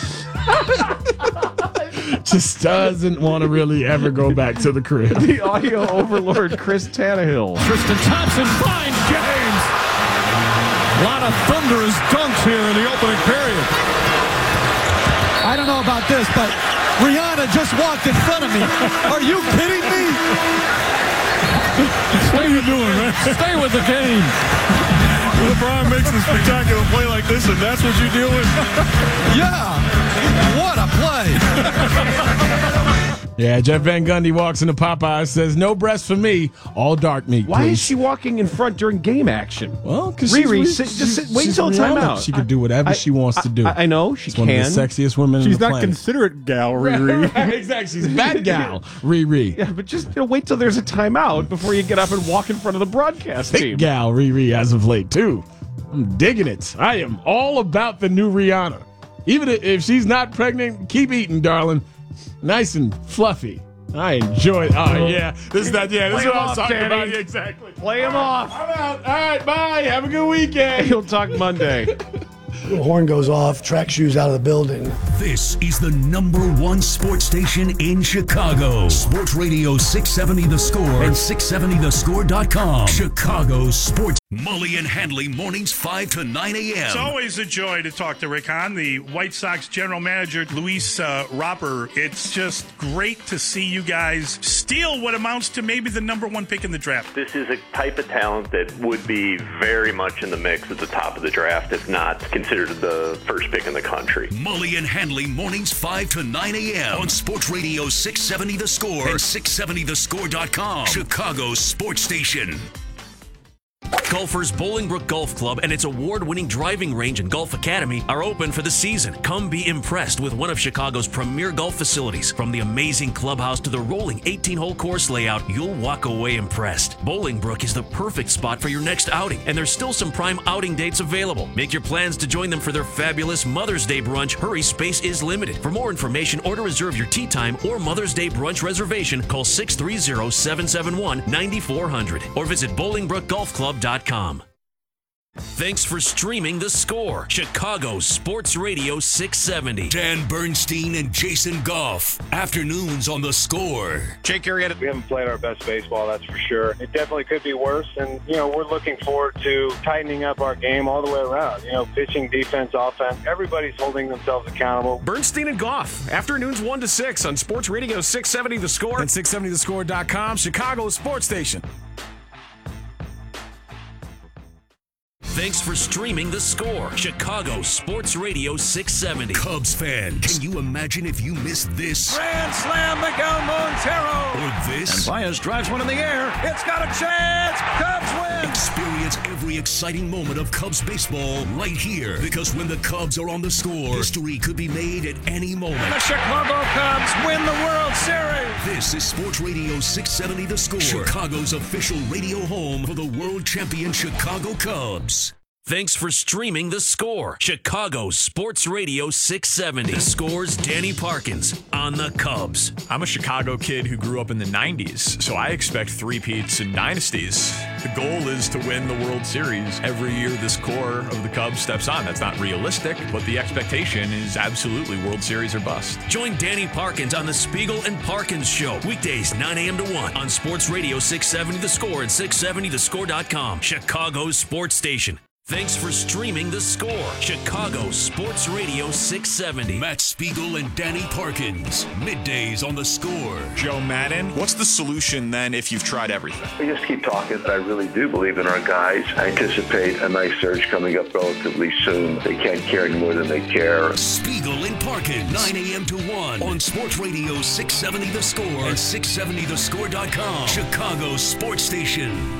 [SPEAKER 25] Just doesn't want to really ever go back to the crib.
[SPEAKER 24] The audio overlord, Chris Tannehill.
[SPEAKER 8] Tristan Thompson finds James. A lot of thunderous dunks here in the opening period.
[SPEAKER 10] I don't know about this, but Rihanna just walked in front of me. Are you kidding me?
[SPEAKER 8] What are you doing, man? Stay with the game. LeBron makes a spectacular play like this, and that's what you deal with?
[SPEAKER 10] Yeah. What a play.
[SPEAKER 25] Yeah, Jeff Van Gundy walks into Popeyes, says, no breast for me, all dark meat,
[SPEAKER 24] Why
[SPEAKER 25] please.
[SPEAKER 24] is she walking in front during game action?
[SPEAKER 25] Well, because
[SPEAKER 24] Riri,
[SPEAKER 25] she's,
[SPEAKER 24] sit,
[SPEAKER 25] she's,
[SPEAKER 24] just sit, wait
[SPEAKER 25] she's
[SPEAKER 24] until timeout.
[SPEAKER 25] She can do whatever
[SPEAKER 24] I,
[SPEAKER 25] she wants
[SPEAKER 24] I,
[SPEAKER 25] to do.
[SPEAKER 24] I, I know, she
[SPEAKER 25] she's
[SPEAKER 24] can.
[SPEAKER 25] one of the sexiest women
[SPEAKER 8] She's
[SPEAKER 25] on the
[SPEAKER 8] not
[SPEAKER 25] planet.
[SPEAKER 8] considerate, gal, Riri.
[SPEAKER 25] Right, exactly, she's bad gal, Riri.
[SPEAKER 24] Yeah, but just you know, wait till there's a timeout before you get up and walk in front of the broadcast
[SPEAKER 25] Big
[SPEAKER 24] team.
[SPEAKER 25] gal, Riri, as of late, too. I'm digging it. I am all about the new Rihanna. Even if she's not pregnant, keep eating, darling. Nice and fluffy. I enjoy it. Oh, yeah. This is that. Yeah, this
[SPEAKER 24] Play
[SPEAKER 25] is what
[SPEAKER 24] him
[SPEAKER 25] I was
[SPEAKER 24] off,
[SPEAKER 25] talking
[SPEAKER 24] Danny.
[SPEAKER 25] about. Yeah, exactly.
[SPEAKER 24] Play him off.
[SPEAKER 25] I'm out. All right, bye. Have a good weekend.
[SPEAKER 24] He'll talk Monday.
[SPEAKER 13] The horn goes off, track shoes out of the building.
[SPEAKER 11] This is the number one sports station in Chicago. Sports Radio six seventy The Score and six seventy the score dot com. Chicago Sports. Mully and Handley mornings five to nine a.m.
[SPEAKER 21] It's always a joy to talk to Rick Hahn, the White Sox general manager, Luis uh, Robert. It's just great to see you guys steal what amounts to maybe the number one pick in the draft.
[SPEAKER 28] This is a type of talent that would be very much in the mix at the top of the draft, if not considered the first pick in the country.
[SPEAKER 11] Mully and Handley mornings five to nine a.m. on Sports Radio six seventy The Score and six seventy the score dot com. Chicago's sports station.
[SPEAKER 7] Golfers Bolingbrook Golf Club and its award-winning driving range and golf academy are open for the season. Come be impressed with one of Chicago's premier golf facilities. From the amazing clubhouse to the rolling eighteen-hole course layout, you'll walk away impressed. Bolingbrook is the perfect spot for your next outing, and there's still some prime outing dates available. Make your plans to join them for their fabulous Mother's Day brunch. Hurry, space is limited. For more information or to reserve your tee time or Mother's Day brunch reservation, call six three zero, seven seven one, nine four zero zero or visit bolingbrook golf club dot com. Thanks for streaming The Score, Chicago Sports Radio six seventy.
[SPEAKER 11] Dan Bernstein and Jason Goff. Afternoons on The Score.
[SPEAKER 29] Jake Arrieta. We haven't played our best baseball, that's for sure. It definitely could be worse, and, you know, we're looking forward to tightening up our game all the way around. You know, pitching, defense, offense. Everybody's holding themselves accountable.
[SPEAKER 30] Bernstein and Goff. Afternoons one to six on Sports Radio six seventy The Score and six seventy the score dot com, Chicago's sports station.
[SPEAKER 7] Thanks for streaming The Score, Chicago Sports Radio six seventy.
[SPEAKER 11] Cubs fan, can you imagine if you missed this?
[SPEAKER 8] Grand slam, Miguel Montero.
[SPEAKER 11] Or this?
[SPEAKER 8] And Baez drives one in the air. It's got a chance. Cubs win.
[SPEAKER 11] Experience every exciting moment of Cubs baseball right here. Because when the Cubs are on The Score, history could be made at any moment.
[SPEAKER 8] And the Chicago Cubs win the World Series.
[SPEAKER 11] This is Sports Radio six seventy The Score, Chicago's official radio home for the world champion Chicago Cubs.
[SPEAKER 7] Thanks for streaming The Score. Chicago Sports Radio six seventy. The Score's Danny Parkins on the Cubs.
[SPEAKER 4] I'm a Chicago kid who grew up in the nineties, so I expect three-peats and dynasties. The goal is to win the World Series. Every year this core of the Cubs steps on. That's not realistic, but the expectation is absolutely World Series or bust.
[SPEAKER 7] Join Danny Parkins on the Spiegel and Parkins Show. Weekdays nine a.m. to one on Sports Radio six seventy The Score and six seventy the score dot com. Chicago's sports station. Thanks for streaming The Score. Chicago Sports Radio six seventy.
[SPEAKER 11] Matt Spiegel and Danny Parkins. Middays on The Score.
[SPEAKER 4] Joe Madden, what's the solution then if you've tried everything?
[SPEAKER 5] We just keep talking. I really do believe in our guys. I anticipate a nice surge coming up relatively soon. They can't care any more than they care.
[SPEAKER 11] Spiegel and Parkins. nine a.m. to one on Sports Radio six seventy The Score and six seventy the score dot com. Chicago's sports station.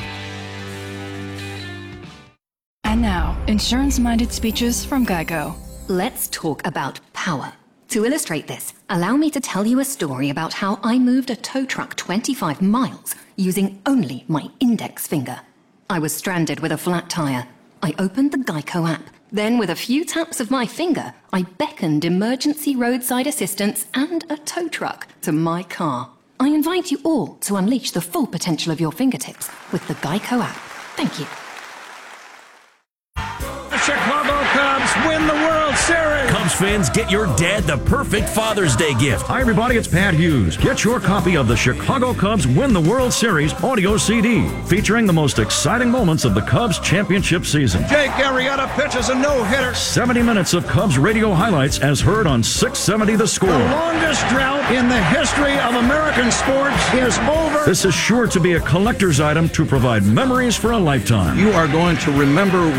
[SPEAKER 9] And now, insurance-minded speeches from Geico.
[SPEAKER 14] Let's talk about power. To illustrate this, allow me to tell you a story about how I moved a tow truck twenty-five miles using only my index finger. I was stranded with a flat tire. I opened the Geico app. Then, with a few taps of my finger, I beckoned emergency roadside assistance and a tow truck to my car. I invite you all to unleash the full potential of your fingertips with the Geico app. Thank you.
[SPEAKER 3] Chicago Cubs win the World Series.
[SPEAKER 7] Cubs fans, get your dad the perfect Father's Day gift.
[SPEAKER 3] Hi, everybody. It's Pat Hughes. Get your copy of the Chicago Cubs Win the World Series audio C D, featuring the most exciting moments of the Cubs championship season.
[SPEAKER 10] Jake Arrieta pitches a no-hitter.
[SPEAKER 3] seventy minutes of Cubs radio highlights as heard on six seventy The Score.
[SPEAKER 10] The longest drought in the history of American sports is over.
[SPEAKER 3] This is sure to be a collector's item to provide memories for a lifetime.
[SPEAKER 2] You are going to remember